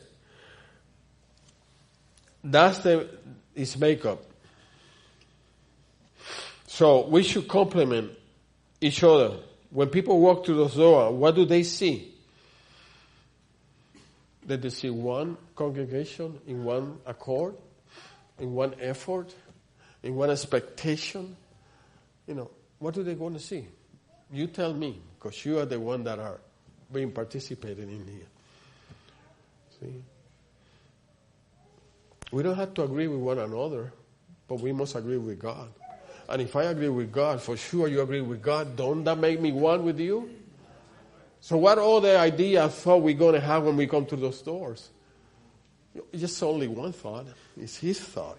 that's the, his makeup. So, we should complement each other. When people walk through the door, what do they see? That they see one congregation in one accord, in one effort, in one expectation. You know, what do they want to see? You tell me, because you are the one that are being participating in here. See? We don't have to agree with one another, but we must agree with God. And if I agree with God, for sure you agree with God, don't that make me one with you? So what other idea, thought we're going to have when we come to those doors? It's just only one thought. It's his thought.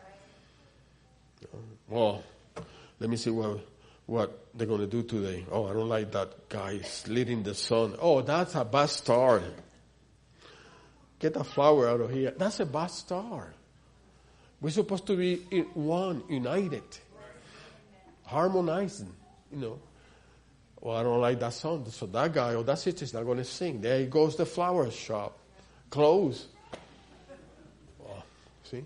Well, let me see what what they're going to do today. Oh, I don't like that guy slitting the sun. Oh, that's a bad star. Get a flower out of here. That's a bad star. We're supposed to be in one, united, harmonizing, you know. Well, I don't like that song. So that guy or that sister is not going to sing. There goes the flower shop. Close. Well, see?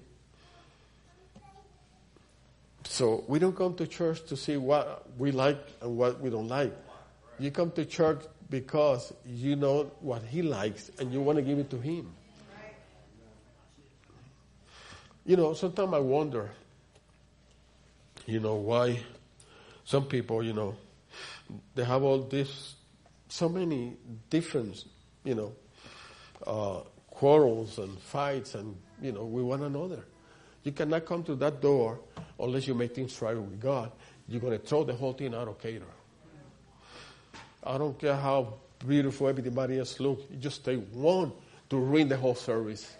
So we don't come to church to see what we like and what we don't like. You come to church because you know what he likes and you want to give it to him. You know, sometimes I wonder, you know, why some people, you know, they have all this, so many different, you know, uh, quarrels and fights and, you know, with one another. You cannot come to that door unless you make things right with God. You're going to throw the whole thing out of cater. I don't care how beautiful everybody else looks. You just take one to ruin the whole service.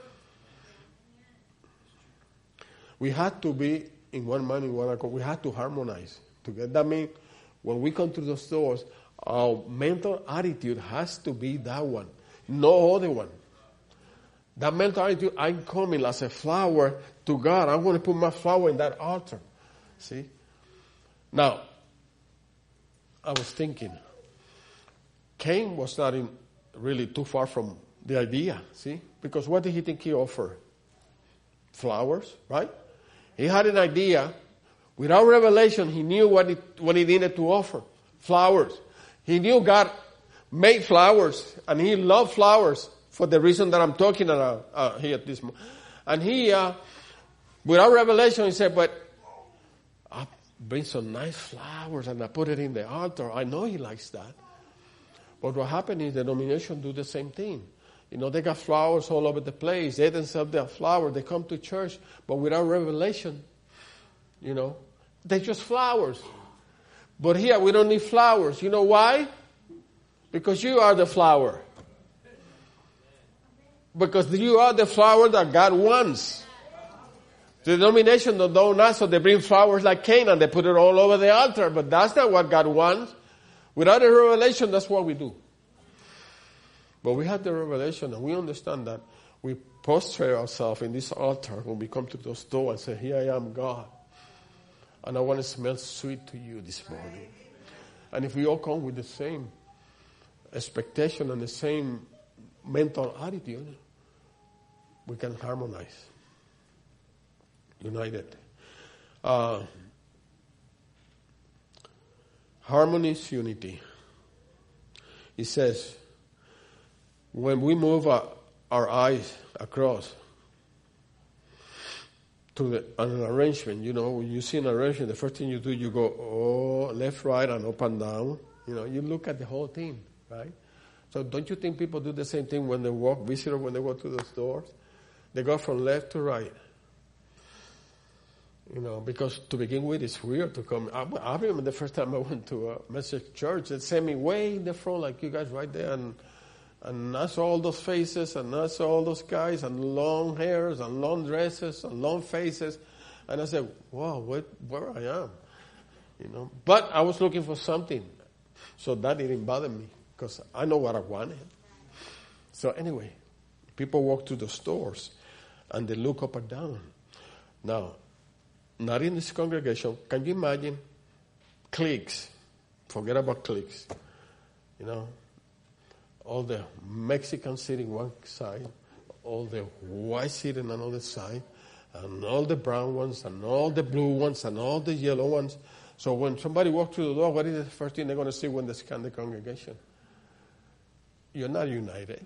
We had to be in one mind, in one accord. We had to harmonize together. That means when we come to those doors, our mental attitude has to be that one, no other one. That mental attitude, I'm coming as a flower to God. I'm going to put my flower in that altar. See? Now, I was thinking, Cain was not in really too far from the idea, see? Because what did he think he offered? Flowers, right? He had an idea. Without revelation, he knew what, it, what he needed to offer. Flowers. He knew God made flowers, and he loved flowers for the reason that I'm talking about uh, here at this moment. And he, uh, without revelation, he said, but I bring some nice flowers and I put it in the altar. I know he likes that. But what happened is the denomination do the same thing. You know, they got flowers all over the place. They themselves, they have flowers. They come to church, but without revelation, you know, they're just flowers. But here, we don't need flowers. You know why? Because you are the flower. Because you are the flower that God wants. The denomination don't do that, so they bring flowers like Cain and they put it all over the altar. But that's not what God wants. Without a revelation, that's what we do. But we have the revelation and we understand that we prostrate ourselves in this altar when we come to those doors and say, here I am, God. And I want to smell sweet to you this morning. And if we all come with the same expectation and the same mental attitude, we can harmonize. United. Uh, harmony is unity. It says, when we move our, our eyes across to the, an arrangement, you know, when you see an arrangement, the first thing you do, you go, oh, left, right, and up and down. You know, you look at the whole thing, right? So don't you think people do the same thing when they walk, visitors, when they go to those doors? They go from left to right. You know, because to begin with, it's weird to come. I, I remember the first time I went to a message church, they sent me way in the front, like you guys right there, and and I saw all those faces, and I saw all those guys, and long hairs, and long dresses, and long faces, and I said, wow, what, where I am, you know. But I was looking for something, so that didn't bother me, because I know what I wanted. So anyway, People walk to the stores and they look up and down. Now, not in this congregation. Can you imagine cliques? Forget about cliques. You know, all the Mexicans sitting one side, all the white sitting on another side, and all the brown ones, and all the blue ones, and all the yellow ones. So when somebody walks through the door, what is the first thing they're going to see when they scan the congregation? You're not united.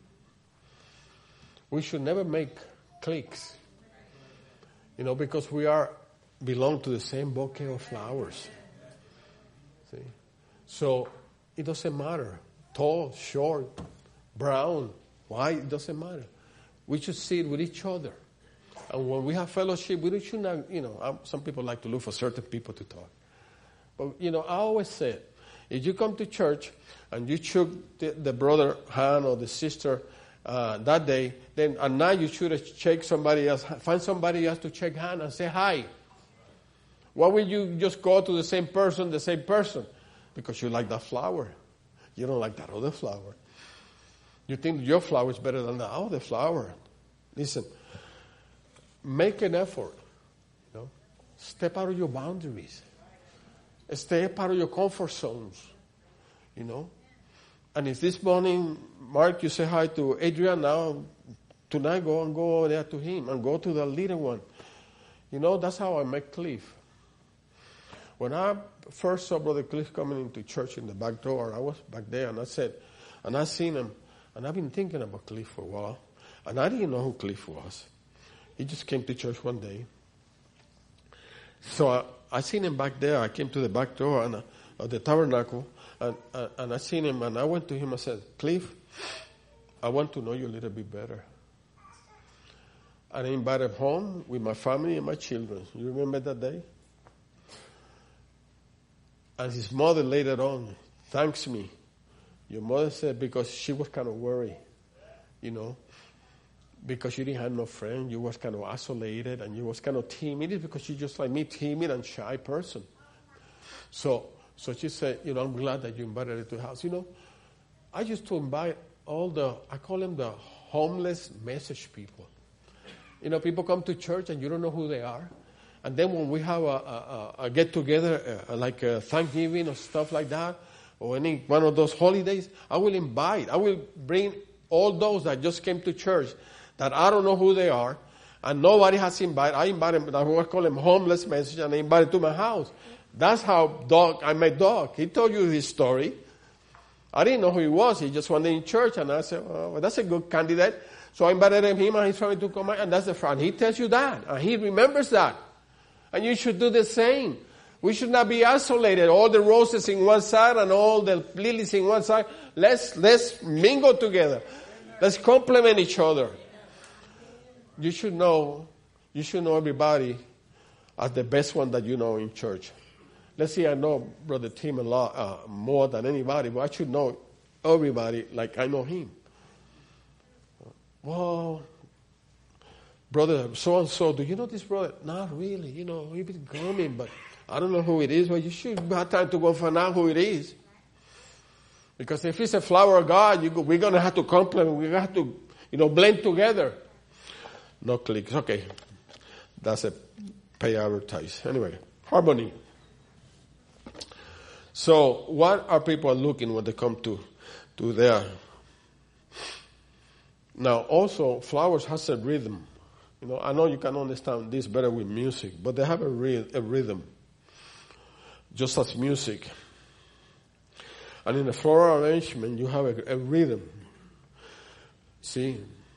We should never make cliques. You know, because we are belong to the same bouquet of flowers. See? So it doesn't matter. Tall, short, brown, white, it doesn't matter. We should sit with each other. And when we have fellowship, we should not, you know, some people like to look for certain people to talk. But, you know, I always say, if you come to church and you shook the, the brother hand or the sister uh, that day, then at night you should shake somebody else, find somebody else to shake hand and say hi. Why will you just go to the same person, the same person? Because you like that flower. You don't like that other flower. You think your flower is better than the other flower. Listen, make an effort. You know, step out of your boundaries. Step out of your comfort zones. You know. And if this morning, Mark, you say hi to Adrian, now tonight go and go over there to him and go to the little one. You know, that's how I met Cliff. When I first saw Brother Cliff coming into church in the back door, I was back there and I said, and I seen him, and I've been thinking about Cliff for a while, and I didn't know who Cliff was. He just came to church one day. So I, I seen him back there. I came to the back door and uh, of the tabernacle, and, uh, and I seen him, and I went to him and said, Cliff, I want to know you a little bit better. And I invited him home with my family and my children. You remember that day? And his mother later on thanks me. Your mother said because she was kind of worried, you know, because you didn't have no friend, you was kind of isolated and you was kind of timid. It's because you just like me, timid and shy person. So, so she said, you know, I'm glad that you invited her to the house. You know, I used to invite all the, I call them the homeless message people. You know, people come to church and you don't know who they are. And then when we have a, a, a get-together, uh, like a Thanksgiving or stuff like that, or any one of those holidays, I will invite, I will bring all those that just came to church that I don't know who they are, and nobody has invited. I invite them, I will call them homeless message, and I invite them to my house. That's how Doug, I met Doug. He told you his story. I didn't know who he was. He just went in church, and I said, oh, well, that's a good candidate. So I invited him and his family to come, and that's the front. He tells you that, and he remembers that. And you should do the same. We should not be isolated. All the roses in one side and all the lilies in one side. Let's, let's mingle together. Let's complement each other. You should know, you should know everybody as the best one that you know in church. Let's see, I know Brother Tim a lot, uh, more than anybody, but I should know everybody like I know him. Well, brother so-and-so, do you know this brother? Not really. You know, he's been coming, but I don't know who it is. But you should have time to go find out who it is. Because if it's a flower of God, you go, we're going to have to complement. We're going to have to, you know, blend together. No clicks. Okay. That's a pay advertise. Anyway, harmony. So what are people looking when they come to, to there? Now, also, flowers has a rhythm. You know, I know you can understand this better with music, but they have a, re- a rhythm, just as music. And in the floral arrangement, you have a, a rhythm. See?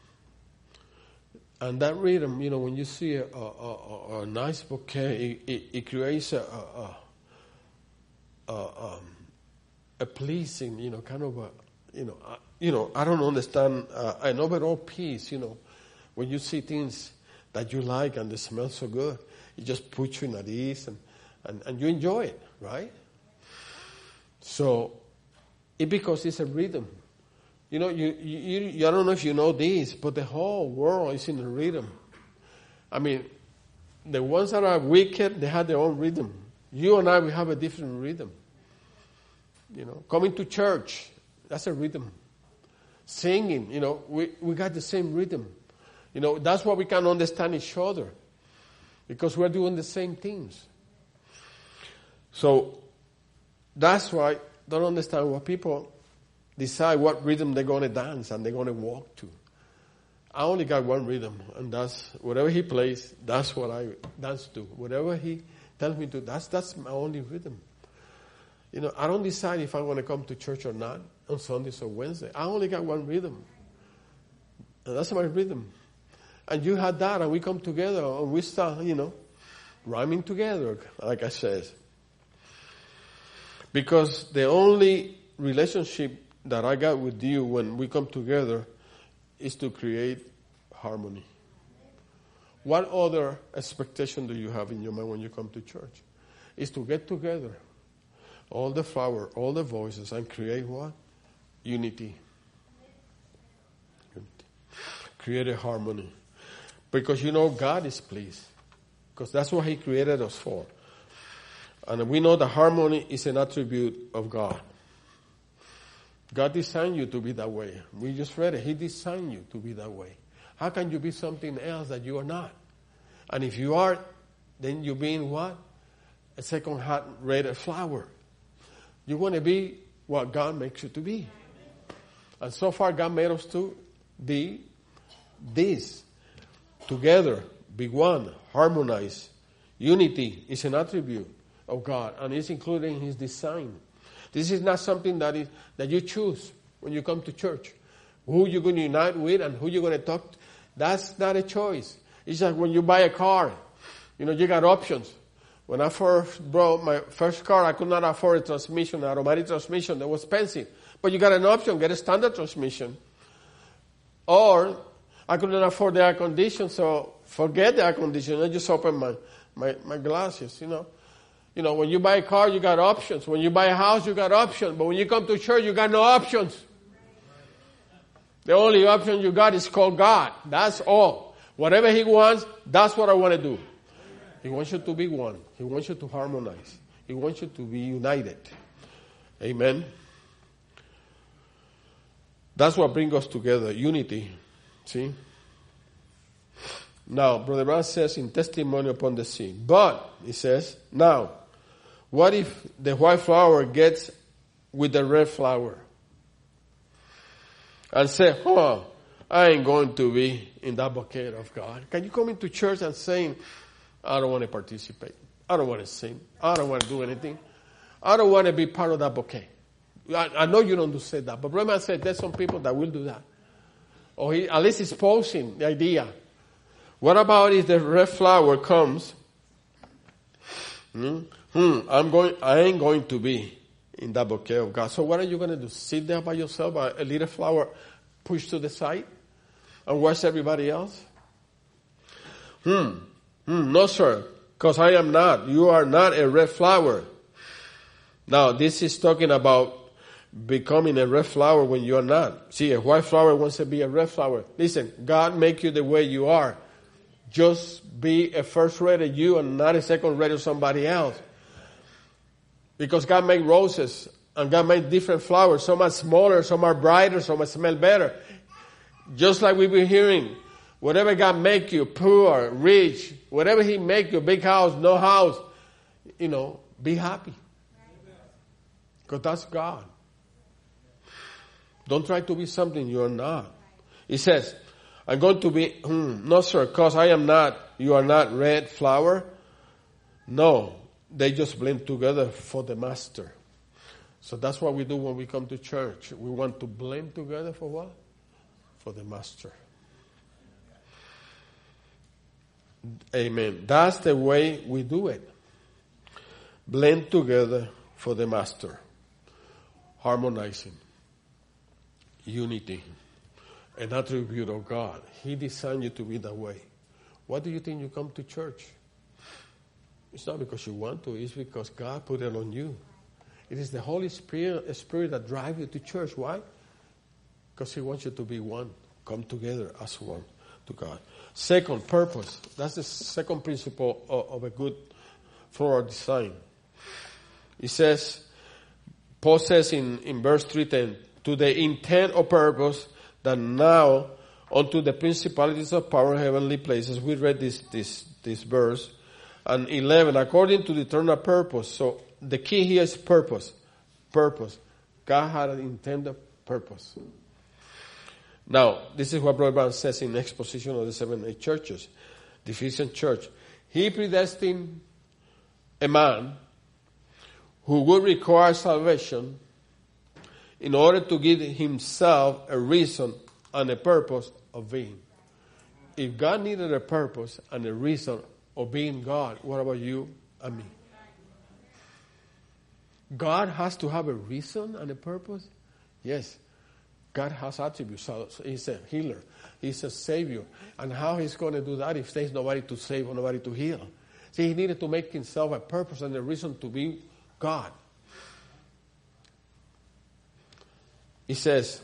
And that rhythm, you know, when you see a, a, a, a nice bouquet, it, it, it creates a, a, a, a, um, a pleasing, you know, kind of a, you know, uh, you know, I don't understand uh, an overall peace, you know, when you see things that you like and they smell so good, it just puts you at ease and, and, and you enjoy it, right? So, it because it's a rhythm. You know, you, you, you, I don't know if you know this, but the whole world is in a rhythm. I mean, the ones that are wicked, they have their own rhythm. You and I, we have a different rhythm. You know, coming to church, that's a rhythm. Singing, you know, we, we got the same rhythm. You know, that's why we can understand each other. Because we're doing the same things. So, that's why, don't understand what people decide what rhythm they're going to dance and they're going to walk to. I only got one rhythm, and that's whatever he plays, that's what I dance to. Whatever he tells me to, that's that's my only rhythm. You know, I don't decide if I want to come to church or not on Sundays or Wednesday. I only got one rhythm. And that's my rhythm. And you had that, and we come together, and we start, you know, rhyming together, like I said. Because the only relationship that I got with you when we come together is to create harmony. What other expectation do you have in your mind when you come to church? Is to get together, all the flower, all the voices, and create what? Unity. Unity. Create a harmony. Because you know God is pleased. Because that's what He created us for. And we know that harmony is an attribute of God. God designed you to be that way. We just read it. He designed you to be that way. How can you be something else that you are not? And if you are, then you're being what? A second-hand rated flower. You want to be what God makes you to be. And so far God made us to be this. Together, be one, harmonize. Unity is an attribute of God, and it's included in His design. This is not something that is that you choose when you come to church. Who you're going to unite with and who you're going to talk to. That's not a choice. It's like when you buy a car. You know, you got options. When I first bought my first car, I could not afford a transmission, an automatic transmission. That was expensive. But you got an option, get a standard transmission. Or I couldn't afford the air condition, so forget the air condition. I just open my, my, my glasses, you know. You know, when you buy a car, you got options. When you buy a house, you got options. But when you come to church, you got no options. The only option you got is called God. That's all. Whatever He wants, that's what I want to do. He wants you to be one. He wants you to harmonize. He wants you to be united. Amen. That's what brings us together, unity. See? Now, Brother Brown says in Testimony Upon the Sea. But, he says, now, what if the white flower gets with the red flower? And say, oh, I ain't going to be in that bouquet of God. Can you come into church and say, I don't want to participate. I don't want to sing. I don't want to do anything. I don't want to be part of that bouquet. I, I know you don't do say that, but Brother Brown said there's some people that will do that. Or he, at least he's posing the idea. What about if the red flower comes? Hmm, hmm, I'm going, I ain't going to be in that bouquet of God. So what are you going to do? Sit there by yourself, a little flower pushed to the side, and watch everybody else? Hmm, hmm, no sir, because I am not. You are not a red flower. Now this is talking about becoming a red flower when you are not. See, a white flower wants to be a red flower. Listen, God make you the way you are. Just be a first-rate you and not a second-rate somebody else. Because God made roses and God made different flowers. Some are smaller, some are brighter, some smell better. Just like we've been hearing, whatever God make you, poor, rich, whatever He make you, big house, no house, you know, be happy. Because that's God. Don't try to be something you're not. He says, I'm going to be, hmm, no sir, because I am not, you are not red flower. No, they just blend together for the master. So that's what we do when we come to church. We want to blend together for what? For the master. Amen. That's the way we do it. Blend together for the master. Harmonizing. Unity. An attribute of God. He designed you to be that way. Why do you think you come to church? It's not because you want to. It's because God put it on you. It is the Holy Spirit, Spirit that drives you to church. Why? Because He wants you to be one. Come together as one to God. Second, purpose. That's the second principle of, of a good floral design. He says, Paul says in, in verse three ten, to the intent or purpose that now unto the principalities of power in heavenly places. We read this, this, this verse. And eleven, according to the eternal purpose. So the key here is purpose. Purpose. God had an intended purpose. Now, this is what Brother Brown says in exposition of the seven eight churches. The Ephesian church. He predestined a man who would require salvation in order to give himself a reason and a purpose of being. If God needed a purpose and a reason of being God, what about you and me? God has to have a reason and a purpose? Yes. God has attributes. So he's a healer. He's a savior. And how he's going to do that if there's nobody to save or nobody to heal? See, he needed to make himself a purpose and a reason to be God. He says,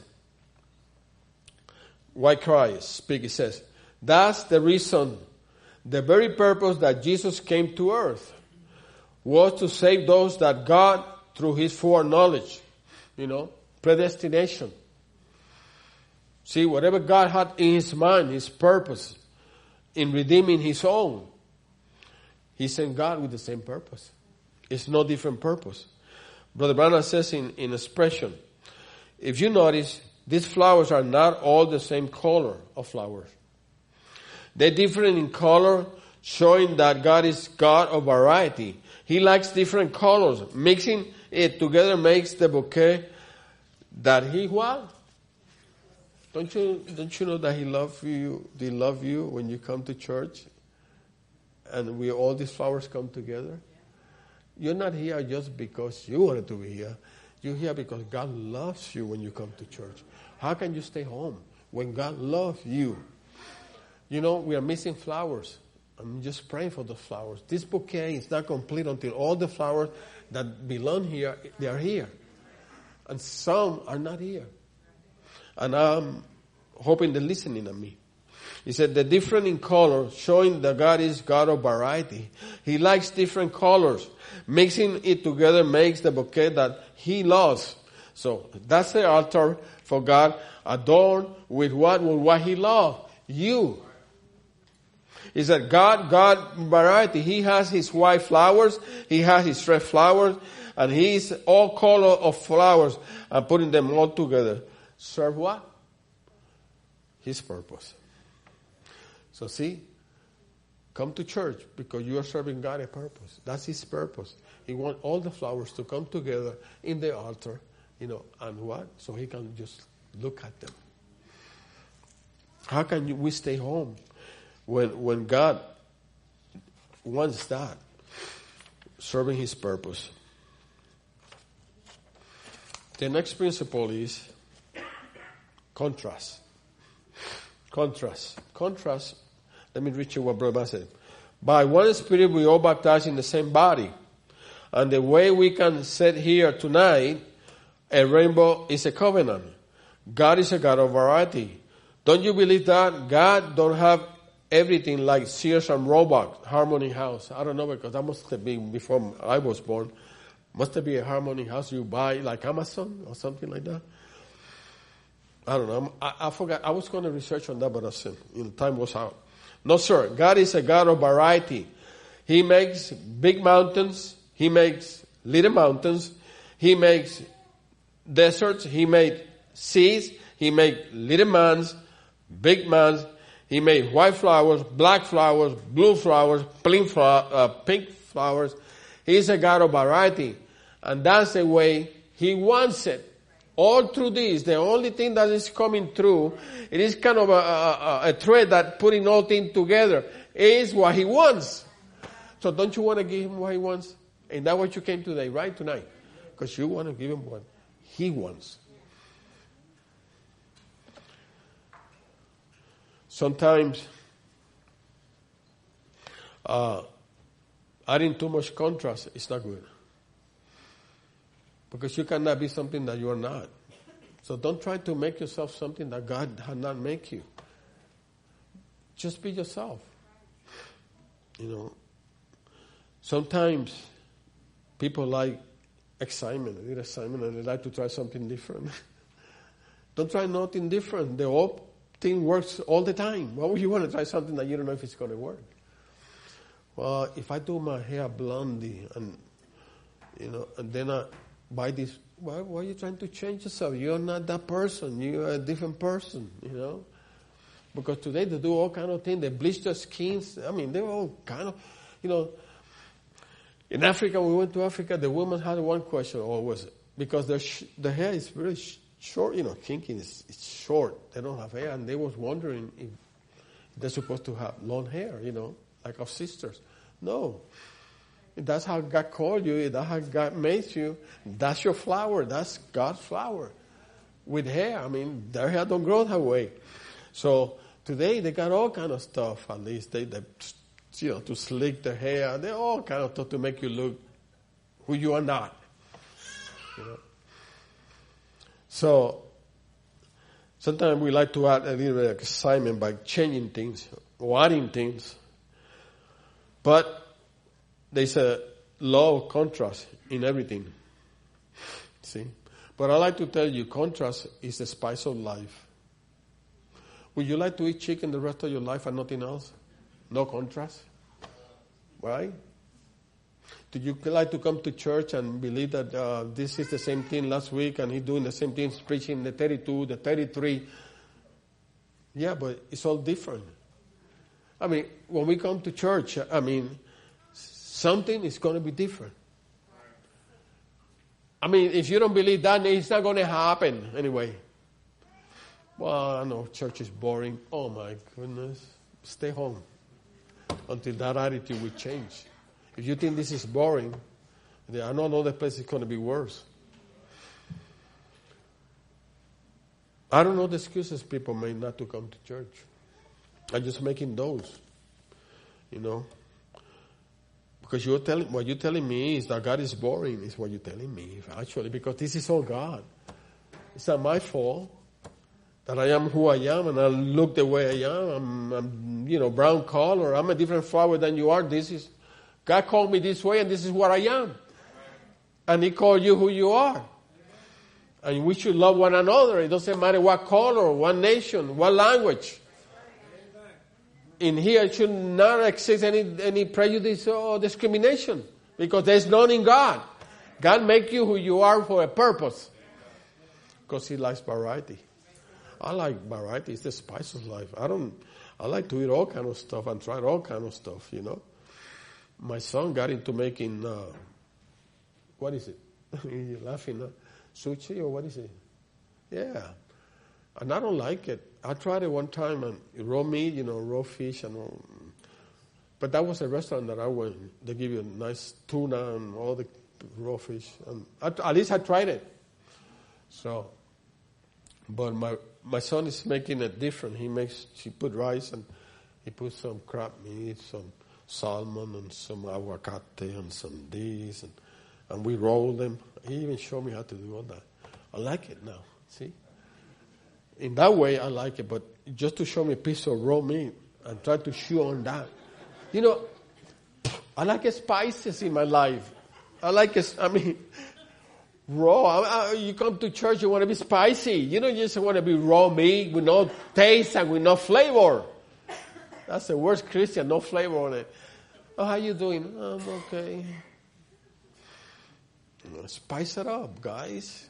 why Christ speak? He says, that's the reason, the very purpose that Jesus came to earth was to save those that God, through his foreknowledge, you know, predestination. See, whatever God had in his mind, his purpose in redeeming his own, he sent God with the same purpose. It's no different purpose. Brother Branham says in, in expression, if you notice, these flowers are not all the same color of flowers. They're different in color, showing that God is God of variety. He likes different colors. Mixing it together makes the bouquet that he what? Don't you, don't you know that he loves you, they love you when you come to church and we all these flowers come together? You're not here just because you wanted to be here. You're here because God loves you when you come to church. How can you stay home when God loves you? You know, we are missing flowers. I'm just praying for the flowers. This bouquet is not complete until all the flowers that belong here, they are here. And some are not here. And I'm hoping they're listening to me. He said, the different in color, showing that God is God of variety. He likes different colors. Mixing it together makes the bouquet that he loves. So that's the altar for God, adorned with what? With what he loves. You. He said, God, God variety. He has his white flowers. He has his red flowers. And he's all color of flowers and putting them all together. Serve what? His purpose. So see, come to church because you are serving God a purpose. That's his purpose. He wants all the flowers to come together in the altar, you know, and what? So he can just look at them. How can you, we stay home when, when God wants that? Serving his purpose. The next principle is contrast. Contrast. Contrast. Let me read you what Brother Bass said. By one Spirit we all baptized in the same body. And the way we can sit here tonight, a rainbow is a covenant. God is a God of variety. Don't you believe that? God don't have everything like Sears and Roebuck, Harmony House. I don't know because that must have been before I was born. Must have been a Harmony House you buy like Amazon or something like that. I don't know. I, I forgot. I was going to research on that, but I said, you know, time was out. No, sir. God is a God of variety. He makes big mountains. He makes little mountains. He makes deserts. He made seas. He made little mountains, big mountains. He made white flowers, black flowers, blue flowers, pink, flower, uh, pink flowers. He's a God of variety. And that's the way he wants it. All through this, the only thing that is coming through, it is kind of a, a, a thread that putting all things together is what he wants. So don't you want to give him what he wants? And that's what you came today, right? Tonight. Because you want to give him what he wants. Sometimes, uh, adding too much contrast is not good. Because you cannot be something that you are not. So don't try to make yourself something that God had not make you. Just be yourself. You know, sometimes people like excitement. They need excitement and they like to try something different. Don't try nothing different. The old thing works all the time. Why would you want to try something that you don't know if it's going to work? Well, if I do my hair blondie and, you know, and then I buy this, why, why are you trying to change yourself? You're not that person. You're a different person, you know. Because today they do all kind of things. They bleach their skins. I mean, they're all kind of, you know. In Africa, when we went to Africa, the women had one question always. Because their, sh- the hair is very sh- short, you know, kinky is it's short. They don't have hair. And they was wondering if they're supposed to have long hair, you know, like our sisters. No. That's how God called you. That's how God made you. That's your flower. That's God's flower. With hair. I mean, their hair don't grow that way. So today they got all kind of stuff. At least they, they you know, to slick the hair. They all kind of stuff to make you look who you are not. You know? So sometimes we like to add a little bit of excitement by changing things or adding things. But there's a law of contrast in everything. See? But I like to tell you, contrast is the spice of life. Would you like to eat chicken the rest of your life and nothing else? No contrast? Right? Do you like to come to church and believe that uh, this is the same thing last week and he's doing the same thing, preaching the thirty-two, the thirty-three? Yeah, but it's all different. I mean, when we come to church, I mean, something is going to be different. I mean, if you don't believe that, it's not going to happen anyway. Well, I know church is boring. Oh my goodness. Stay home until that attitude will change. If you think this is boring, I know another place is going to be worse. I don't know the excuses people make not to come to church. I'm just making those, you know. Because you're telling, what you're telling me is that God is boring, is what you're telling me, actually, because this is all God. It's not my fault that I am who I am and I look the way I am. I'm, I'm, you know, brown color. I'm a different flower than you are. This is, God called me this way and this is what I am. And He called you who you are. And we should love one another. It doesn't matter what color, what nation, what language. In here should not exist any, any prejudice or discrimination. Because there's none in God. God make you who you are for a purpose. Because He likes variety. I like variety. It's the spice of life. I don't, I like to eat all kind of stuff and try all kind of stuff, you know. My son got into making, uh, what is it? You're laughing, huh? Sushi or what is it? Yeah. And I don't like it. I tried it one time and raw meat, you know, raw fish and all. But that was a restaurant that I went. They give you a nice tuna and all the raw fish. And at, at least I tried it. So, but my my son is making it different. He makes, he put rice and he put some crab meat, some salmon and some aguacate and some this. And, and we roll them. He even showed me how to do all that. I like it now. See? In that way, I like it. But just to show me a piece of raw meat and try to chew on that. You know, I like spices in my life. I like it, I mean, raw. I, I, you come to church, you want to be spicy. You don't just want to be raw meat with no taste and with no flavor. That's the worst Christian, no flavor on it. Oh, how you doing? I'm okay. Spice it up, guys.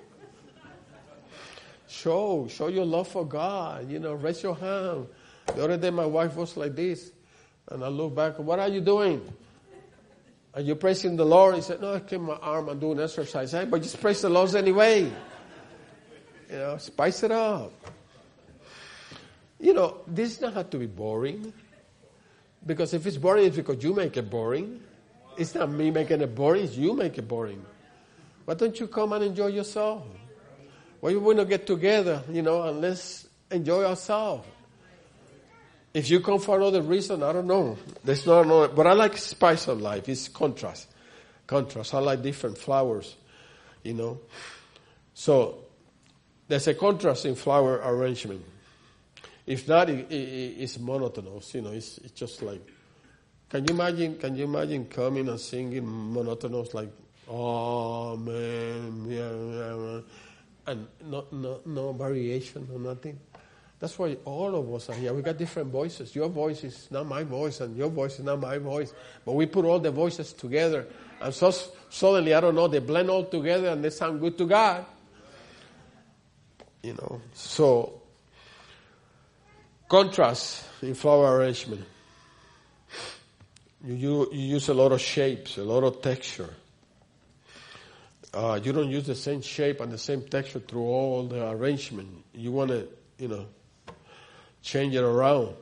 Show, show your love for God. You know, raise your hand. The other day my wife was like this. And I look back, what are you doing? Are you praising the Lord? He said, no, I keep my arm, I'm doing exercise. Hey, but just praise the Lord anyway. You know, spice it up. You know, this does not have to be boring. Because if it's boring, it's because you make it boring. It's not me making it boring, it's you make it boring. Why don't you come and enjoy yourself? Why we not get together, you know, and let's enjoy ourselves. If you come for another reason, I don't know. There's not another, but I like spice of life. It's contrast. Contrast. I like different flowers, you know. So, there's a contrast in flower arrangement. If not, it, it, it's monotonous, you know, it's, it's just like, can you imagine, can you imagine coming and singing monotonous like, oh man, yeah, yeah, and no, no, no variation, no nothing. That's why all of us are here. We got different voices. Your voice is not my voice, and your voice is not my voice. But we put all the voices together, and so suddenly, I don't know, they blend all together, and they sound good to God. You know, so contrast in flower arrangement. You, you, you use a lot of shapes, a lot of texture. Uh, you don't use the same shape and the same texture through all the arrangement. You want to, you know, change it around.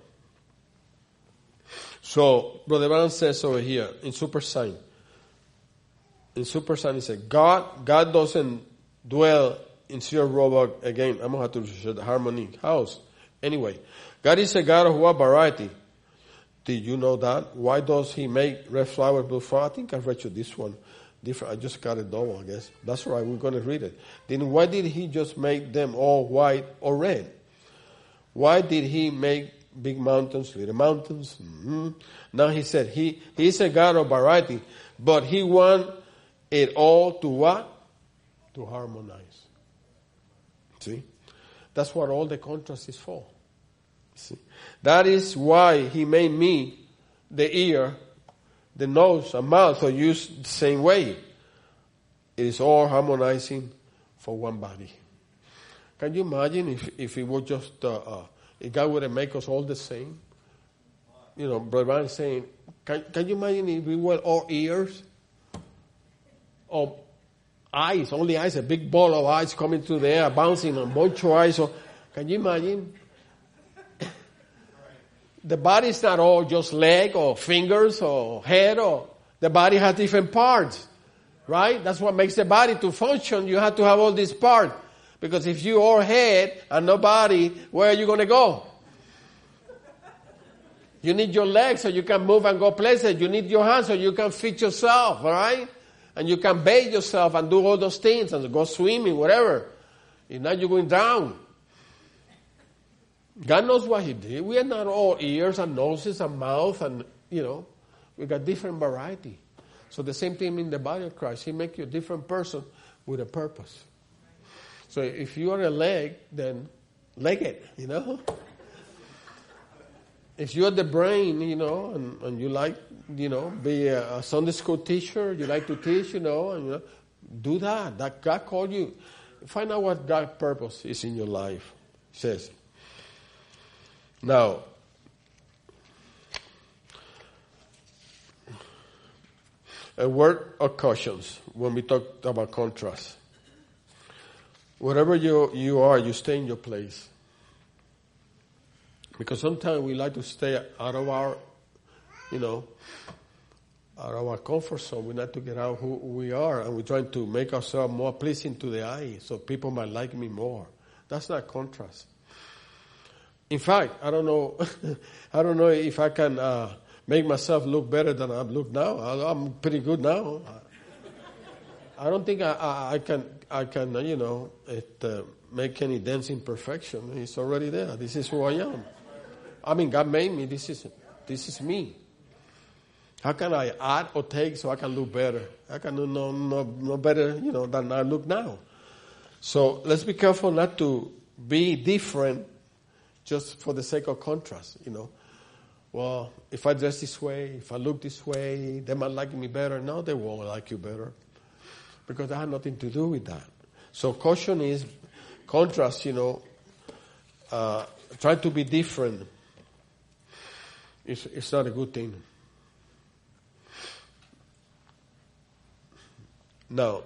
So, Brother Brown says over here, in Super Sign, in Super Sign he said, God, God doesn't dwell in Seer Roebuck again. I'm going to have to show the harmony house. Anyway, God is a God of what variety? Did you know that? Why does he make red flowers, blue flowers? I think I read you this one. Different. I just got it double, I guess. That's right. We're going to read it. Then why did he just make them all white or red? Why did he make big mountains, little mountains? Mm-hmm. Now he said he he's a God of variety, but he wants it all to what? To harmonize. See? That's what all the contrast is for. See? That is why he made me the ear, the nose, and mouth are used the same way. It is all harmonizing for one body. Can you imagine if, if it was just, uh, uh, if God would make us all the same? You know, Brother Brian is saying, can, can you imagine if we were all ears? Or eyes, only eyes, a big ball of eyes coming through the air, bouncing on a bunch of eyes. So, can you imagine? The body is not all just leg or fingers or head, or the body has different parts, right? That's what makes the body to function. You have to have all these parts. Because if you are head and no body, where are you going to go? You need your legs so you can move and go places. You need your hands so you can feed yourself, all right? And you can bathe yourself and do all those things and go swimming, whatever. If not, you're going down. God knows what he did. We are not all ears and noses and mouth and, you know, we got different variety. So the same thing in the body of Christ. He makes you a different person with a purpose. So if you are a leg, then leg it, you know. If you're the brain, you know, and, and you like, you know, be a, a Sunday school teacher, you like to teach, you know, and you know, do that. That God called you. Find out what God's purpose is in your life. It says. Now, a word of cautions when we talk about contrast. Wherever you, you are, you stay in your place. Because sometimes we like to stay out of our, you know, out of our comfort zone. We like to get out who we are, and we're trying to make ourselves more pleasing to the eye so people might like me more. That's not contrast. In fact, I don't know, I don't know if I can uh, make myself look better than I look now. I'm pretty good now. I don't think I, I, I can, I can, you know, it, uh, make any dents in perfection. It's already there. This is who I am. I mean, God made me. This is, this is me. How can I add or take so I can look better? I can do no, no, no better, you know, than I look now. So let's be careful not to be different just for the sake of contrast, you know. Well, if I dress this way, if I look this way, they might like me better. No, they won't like you better. Because that had nothing to do with that. So caution is contrast, you know, uh, try to be different. It's, it's not a good thing. Now,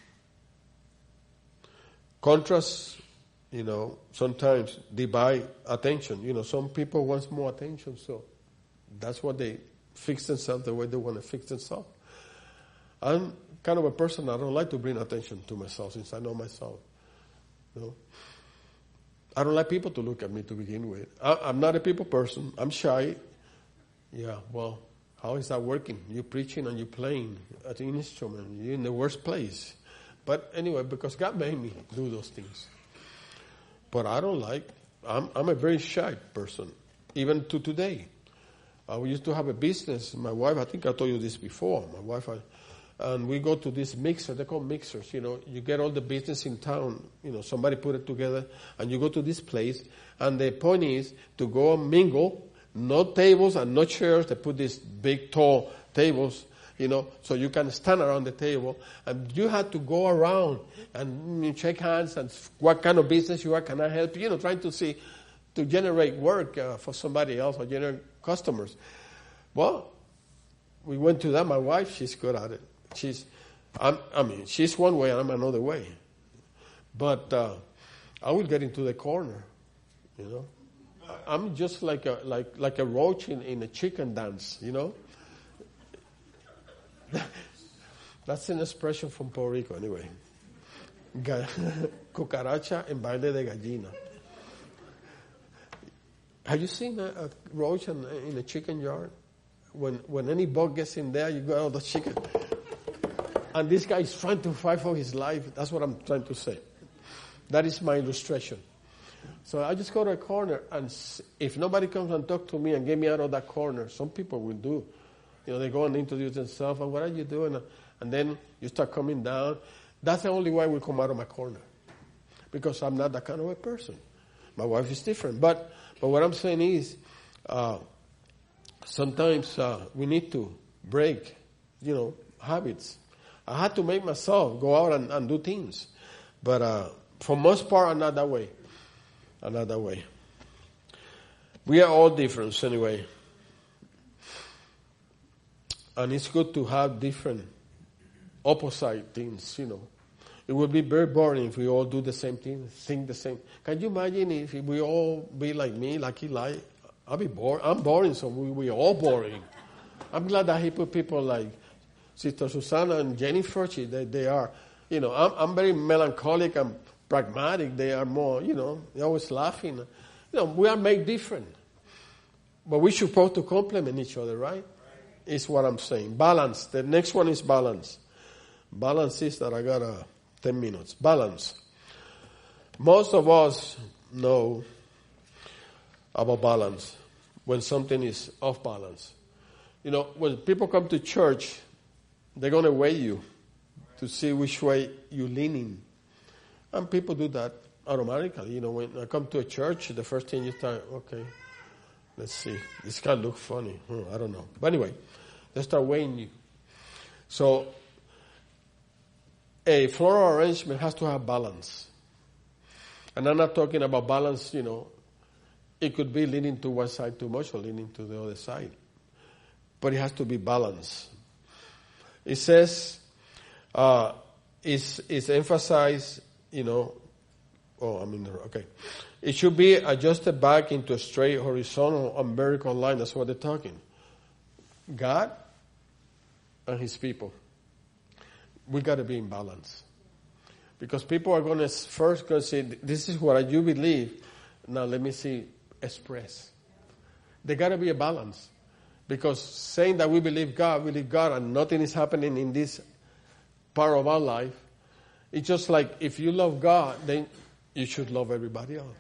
contrast, you know, sometimes divide attention. You know, some people want more attention, so that's what they fix themselves the way they want to fix themselves. I'm kind of a person, I don't like to bring attention to myself since I know myself. You know? I don't like people to look at me to begin with. I, I'm not a people person. I'm shy. Yeah, well, how is that working? You're preaching and you're playing at an instrument. You're in the worst place. But anyway, because God made me do those things. But I don't like, I'm, I'm a very shy person, even to today. Uh, we used to have a business. My wife, I think I told you this before. My wife, I, and we go to this mixer. They're called mixers. You know, you get all the business in town. You know, somebody put it together, and you go to this place. And the point is to go and mingle. No tables and no chairs. They put these big, tall tables. You know, so you can stand around the table, and you have to go around and shake hands and what kind of business you are. Can I help you? You know, trying to see to generate work uh, for somebody else or generate customers. Well, we went to that. My wife, she's good at it. She's, I'm, I mean, she's one way and I'm another way. But uh, I will get into the corner, you know. I'm just like a like like a roach in, in a chicken dance, you know. That's an expression from Puerto Rico, anyway. Cucaracha en baile de gallina. Have you seen a, a roach in, in a chicken yard? When when any bug gets in there, you go, oh, the chicken. And this guy is trying to fight for his life. That's what I'm trying to say. That is my illustration. So I just go to a corner, and if nobody comes and talk to me and get me out of that corner, some people will do. You know, they go and introduce themselves, and what are you doing? And then you start coming down. That's the only way I will come out of my corner. Because I'm not that kind of a person. My wife is different. But but what I'm saying is, uh, sometimes uh, we need to break, you know, habits. I had to make myself go out and, and do things. But uh, for most part, I'm not that way. I'm not that way. We are all different anyway. And it's good to have different opposite things, you know. It would be very boring if we all do the same thing, think the same. Can you imagine if we all be like me, like Eli? I'll be bored. I'm boring, so we we all boring. I'm glad that he put people like Sister Susana and Jennifer. She, they, they are, you know, I'm, I'm very melancholic and pragmatic. They are more, you know, they're always laughing. You know, we are made different. But we're supposed to complement each other, right? Is what I'm saying. Balance. The next one is balance. Balance is that I got uh, ten minutes. Balance. Most of us know about balance when something is off balance. You know, when people come to church, they're going to weigh you to see which way you're leaning. And people do that automatically. You know, when I come to a church, the first thing you start, okay, let's see. This guy looks funny. Hmm, I don't know. But anyway, they start weighing you. So, a floral arrangement has to have balance. And I'm not talking about balance, you know. It could be leaning to one side too much or leaning to the other side. But it has to be balanced. It says, uh, it's, it's emphasized, you know, oh, I mean, okay. It should be adjusted back into a straight horizontal and vertical line. That's what they're talking. God and His people. We got to be in balance. Because people are going to first going to say, this is what you believe. Now let me see, express. There got to be a balance. Because saying that we believe God, we believe God, and nothing is happening in this part of our life, it's just like if you love God, then you should love everybody else.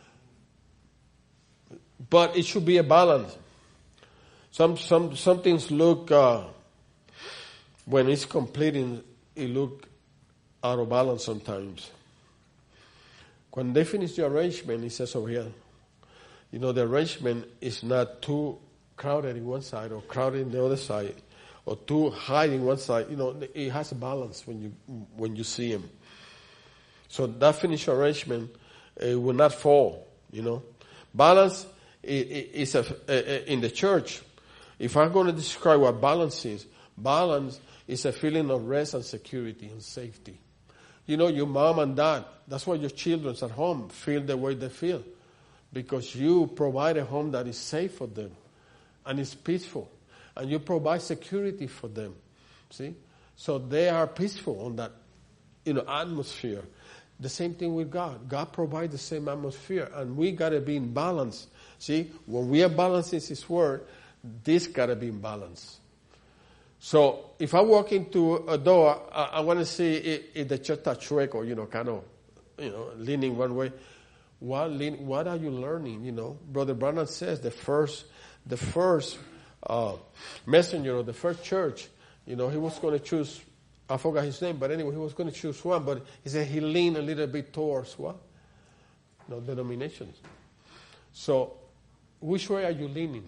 But it should be a balance. Some some some things look, uh, when it's completing, it look out of balance sometimes. When they finish the arrangement, it says over here, you know, the arrangement is not too crowded in one side or crowded in the other side or too high in one side. You know, it has a balance when you when you see them. So that finished arrangement, it will not fall, you know. Balance is a, a, in the church. If I'm going to describe what balance is, balance is a feeling of rest and security and safety. You know, your mom and dad, that's why your children at home feel the way they feel. Because you provide a home that is safe for them and is peaceful. And you provide security for them. See? So they are peaceful on that, you know, atmosphere. The same thing with God. God provides the same atmosphere. And we got to be in balance. See? When we are balancing His Word, this got to be in balance. So if I walk into a door, I, I want to see if, if the church is chueco, you know, kind of, you know, leaning one way. What, lean, what are you learning? You know, Brother Branham says the first, the first uh, messenger of the first church You know, he was going to choose, I forgot his name, but anyway, he was going to choose one, but he said he leaned a little bit towards what? No, denominations. So, which way are you leaning?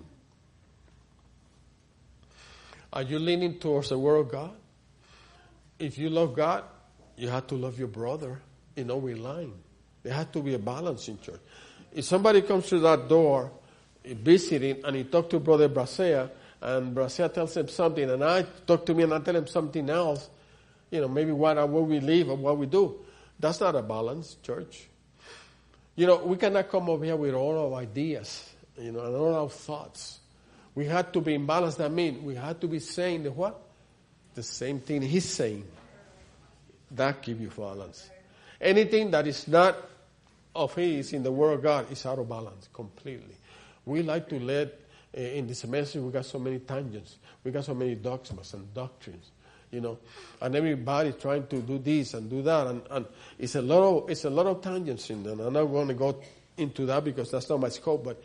Are you leaning towards the Word of God? If you love God, you have to love your brother in every line. There has to be a balance in church. If somebody comes to that door, visiting, and he talks to Brother Brasea, and Brasea tells him something, and I talk to me and I tell him something else, you know, maybe what, what we live or what we do. That's not a balance, church. You know, we cannot come over here with all our ideas, you know, and all our thoughts. We have to be in balance. That means we have to be saying the what? The same thing he's saying. That gives you balance. Anything that is not of his in the Word of God is out of balance completely. We like to let, uh, in this message, we got so many tangents. We got so many dogmas and doctrines, you know. And everybody trying to do this and do that. And, and it's a lot of, it's a lot of tangents in there. And I'm not going to go into that because that's not my scope. But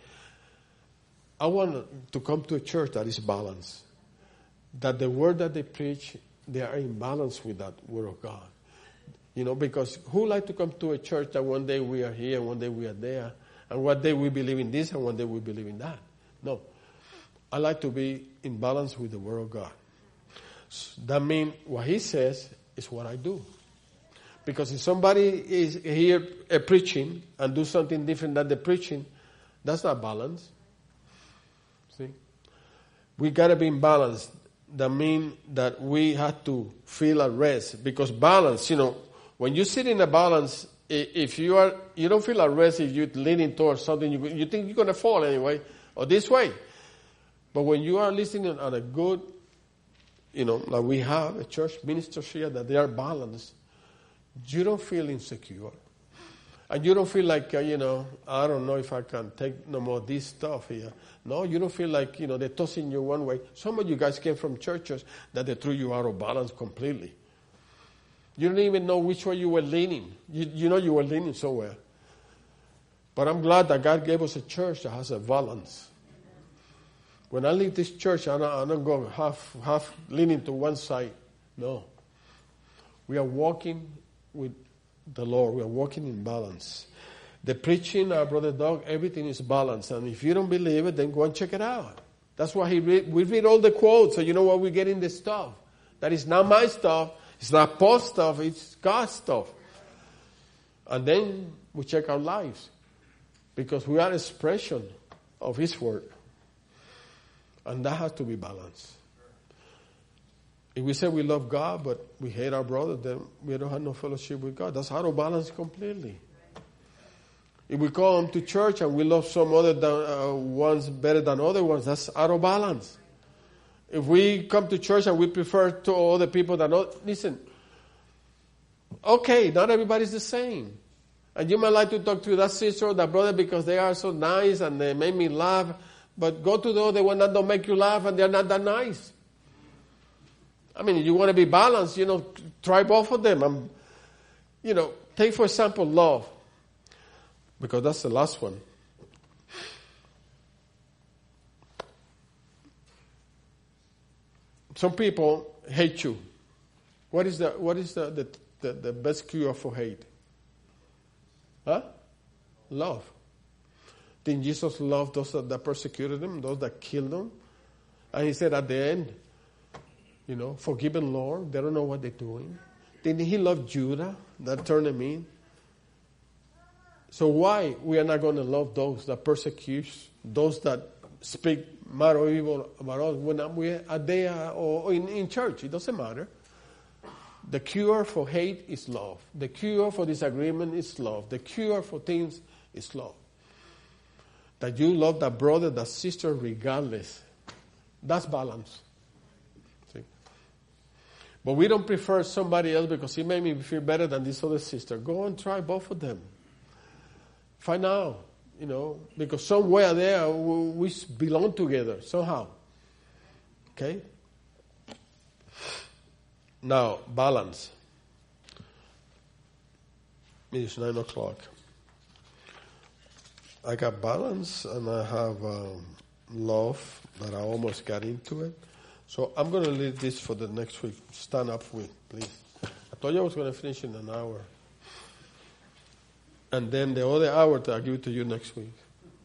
I want to come to a church that is balanced. That the word that they preach, they are in balance with that Word of God. You know, because who like to come to a church that one day we are here, one day we are there, and one day we believe in this, and one day we believe in that? No. I like to be in balance with the Word of God. So that means what he says is what I do. Because if somebody is here uh, preaching and do something different than the preaching, that's not balance. See? We got to be in balance. That means that we have to feel at rest. Because balance, you know, when you sit in a balance, if you are, you don't feel at rest if you're leaning towards something, you, you think you're going to fall anyway, or this way. But when you are listening on a good, you know, like we have a church ministers here that they are balanced, you don't feel insecure. And you don't feel like, uh, you know, I don't know if I can take no more of this stuff here. No, you don't feel like, you know, they're tossing you one way. Some of you guys came from churches that they threw you out of balance completely. You don't even know which way you were leaning. You, you know you were leaning somewhere. But I'm glad that God gave us a church that has a balance. When I leave this church, I don't, I don't go half, half leaning to one side. No. We are walking with the Lord. We are walking in balance. The preaching, our brother Doug, everything is balanced. And if you don't believe it, then go and check it out. That's why he read, we read all the quotes, so you know what we're getting the stuff. That is not my stuff. It's not Paul's stuff. It's God's stuff. And then we check our lives. Because we are an expression of His Word. And that has to be balanced. If we say we love God, but we hate our brother, then we don't have no fellowship with God. That's out of balance completely. If we come to church and we love some other than, uh, ones better than other ones, that's out of balance. If we come to church and we prefer to other people that not, listen, okay, not everybody's the same. And you might like to talk to that sister or that brother because they are so nice and they make me laugh. But go to the other one that don't make you laugh and they're not that nice. I mean, if you want to be balanced, you know, try both of them. And, you know, take for example love. Because that's the last one. Some people hate you. What is the what is the, the, the, the best cure for hate? Huh? Love. Didn't Jesus love those that, that persecuted him, those that killed him? And he said at the end, you know, forgive them, Lord. They don't know what they're doing. Didn't he love Judah that turned him in? So why we are not going to love those that persecute, those that speak bad or evil about us when we are there or in, in church? It doesn't matter. The cure for hate is love. The cure for disagreement is love. The cure for things is love. That you love that brother, that sister regardless. That's balance. See? But we don't prefer somebody else because he made me feel better than this other sister. Go and try both of them. Find out, you know, because somewhere there we belong together somehow. Okay? Now, balance. It's nine o'clock. I got balance and I have um, love that I almost got into it. So I'm going to leave this for the next week. Stand up for me, please. I told you I was going to finish in an hour. And then the other hour, I'll give it to you next week.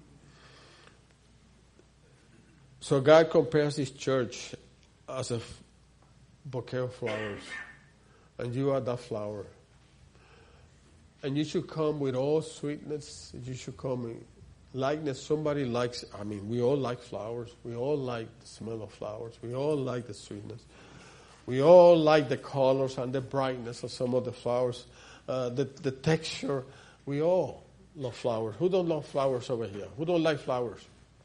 So God compares this church as a bouquet of flowers. And you are that flower. And you should come with all sweetness. You should come in likeness. Somebody likes, I mean, we all like flowers. We all like the smell of flowers. We all like the sweetness. We all like the colors and the brightness of some of the flowers. Uh, the, the texture. We all love flowers. Who don't love flowers over here? Who don't like flowers?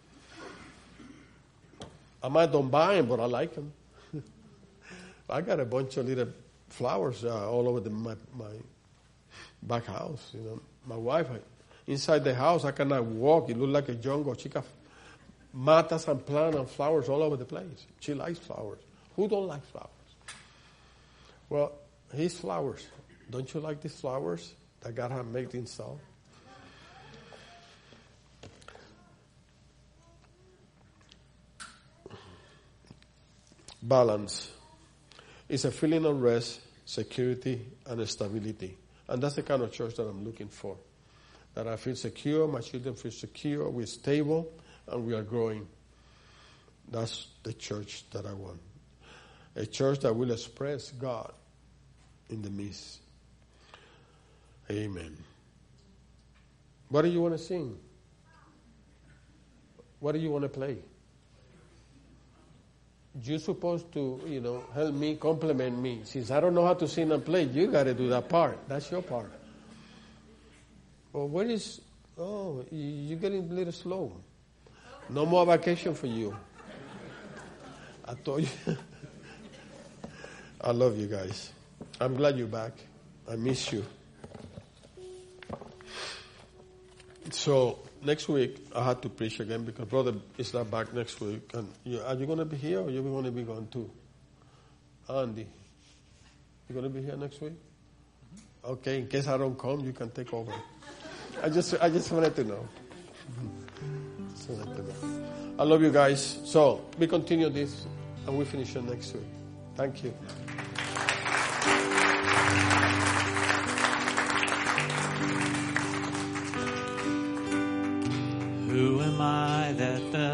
I might don't buy them, but I like them. I got a bunch of little flowers uh, all over the, my, my back house. You know, my wife, inside the house, I cannot walk. It looks like a jungle. She got matas and plants and flowers all over the place. She likes flowers. Who don't like flowers? Well, his flowers. Don't you like these flowers that God has made himself? Balance is a feeling of rest, security, and stability. And that's the kind of church that I'm looking for. That I feel secure, my children feel secure, we're stable, and we are growing. That's the church that I want. A church that will express God in the midst. Amen. What do you want to sing? What do you want to play? You're supposed to, you know, help me, compliment me. Since I don't know how to sing and play, you got to do that part. That's your part. Well, where is, oh, you're getting a little slow. No more vacation for you. I told you. I love you guys. I'm glad you're back. I miss you. So next week I had to preach again because brother is not back next week. And you, are you going to be here or you going to be gone too? Andy, you going to be here next week? Okay, in case I don't come, you can take over. I just I just wanted to know. Just wanted to know. I love you guys. So we continue this and we finish it next week. Thank you. Who am I that the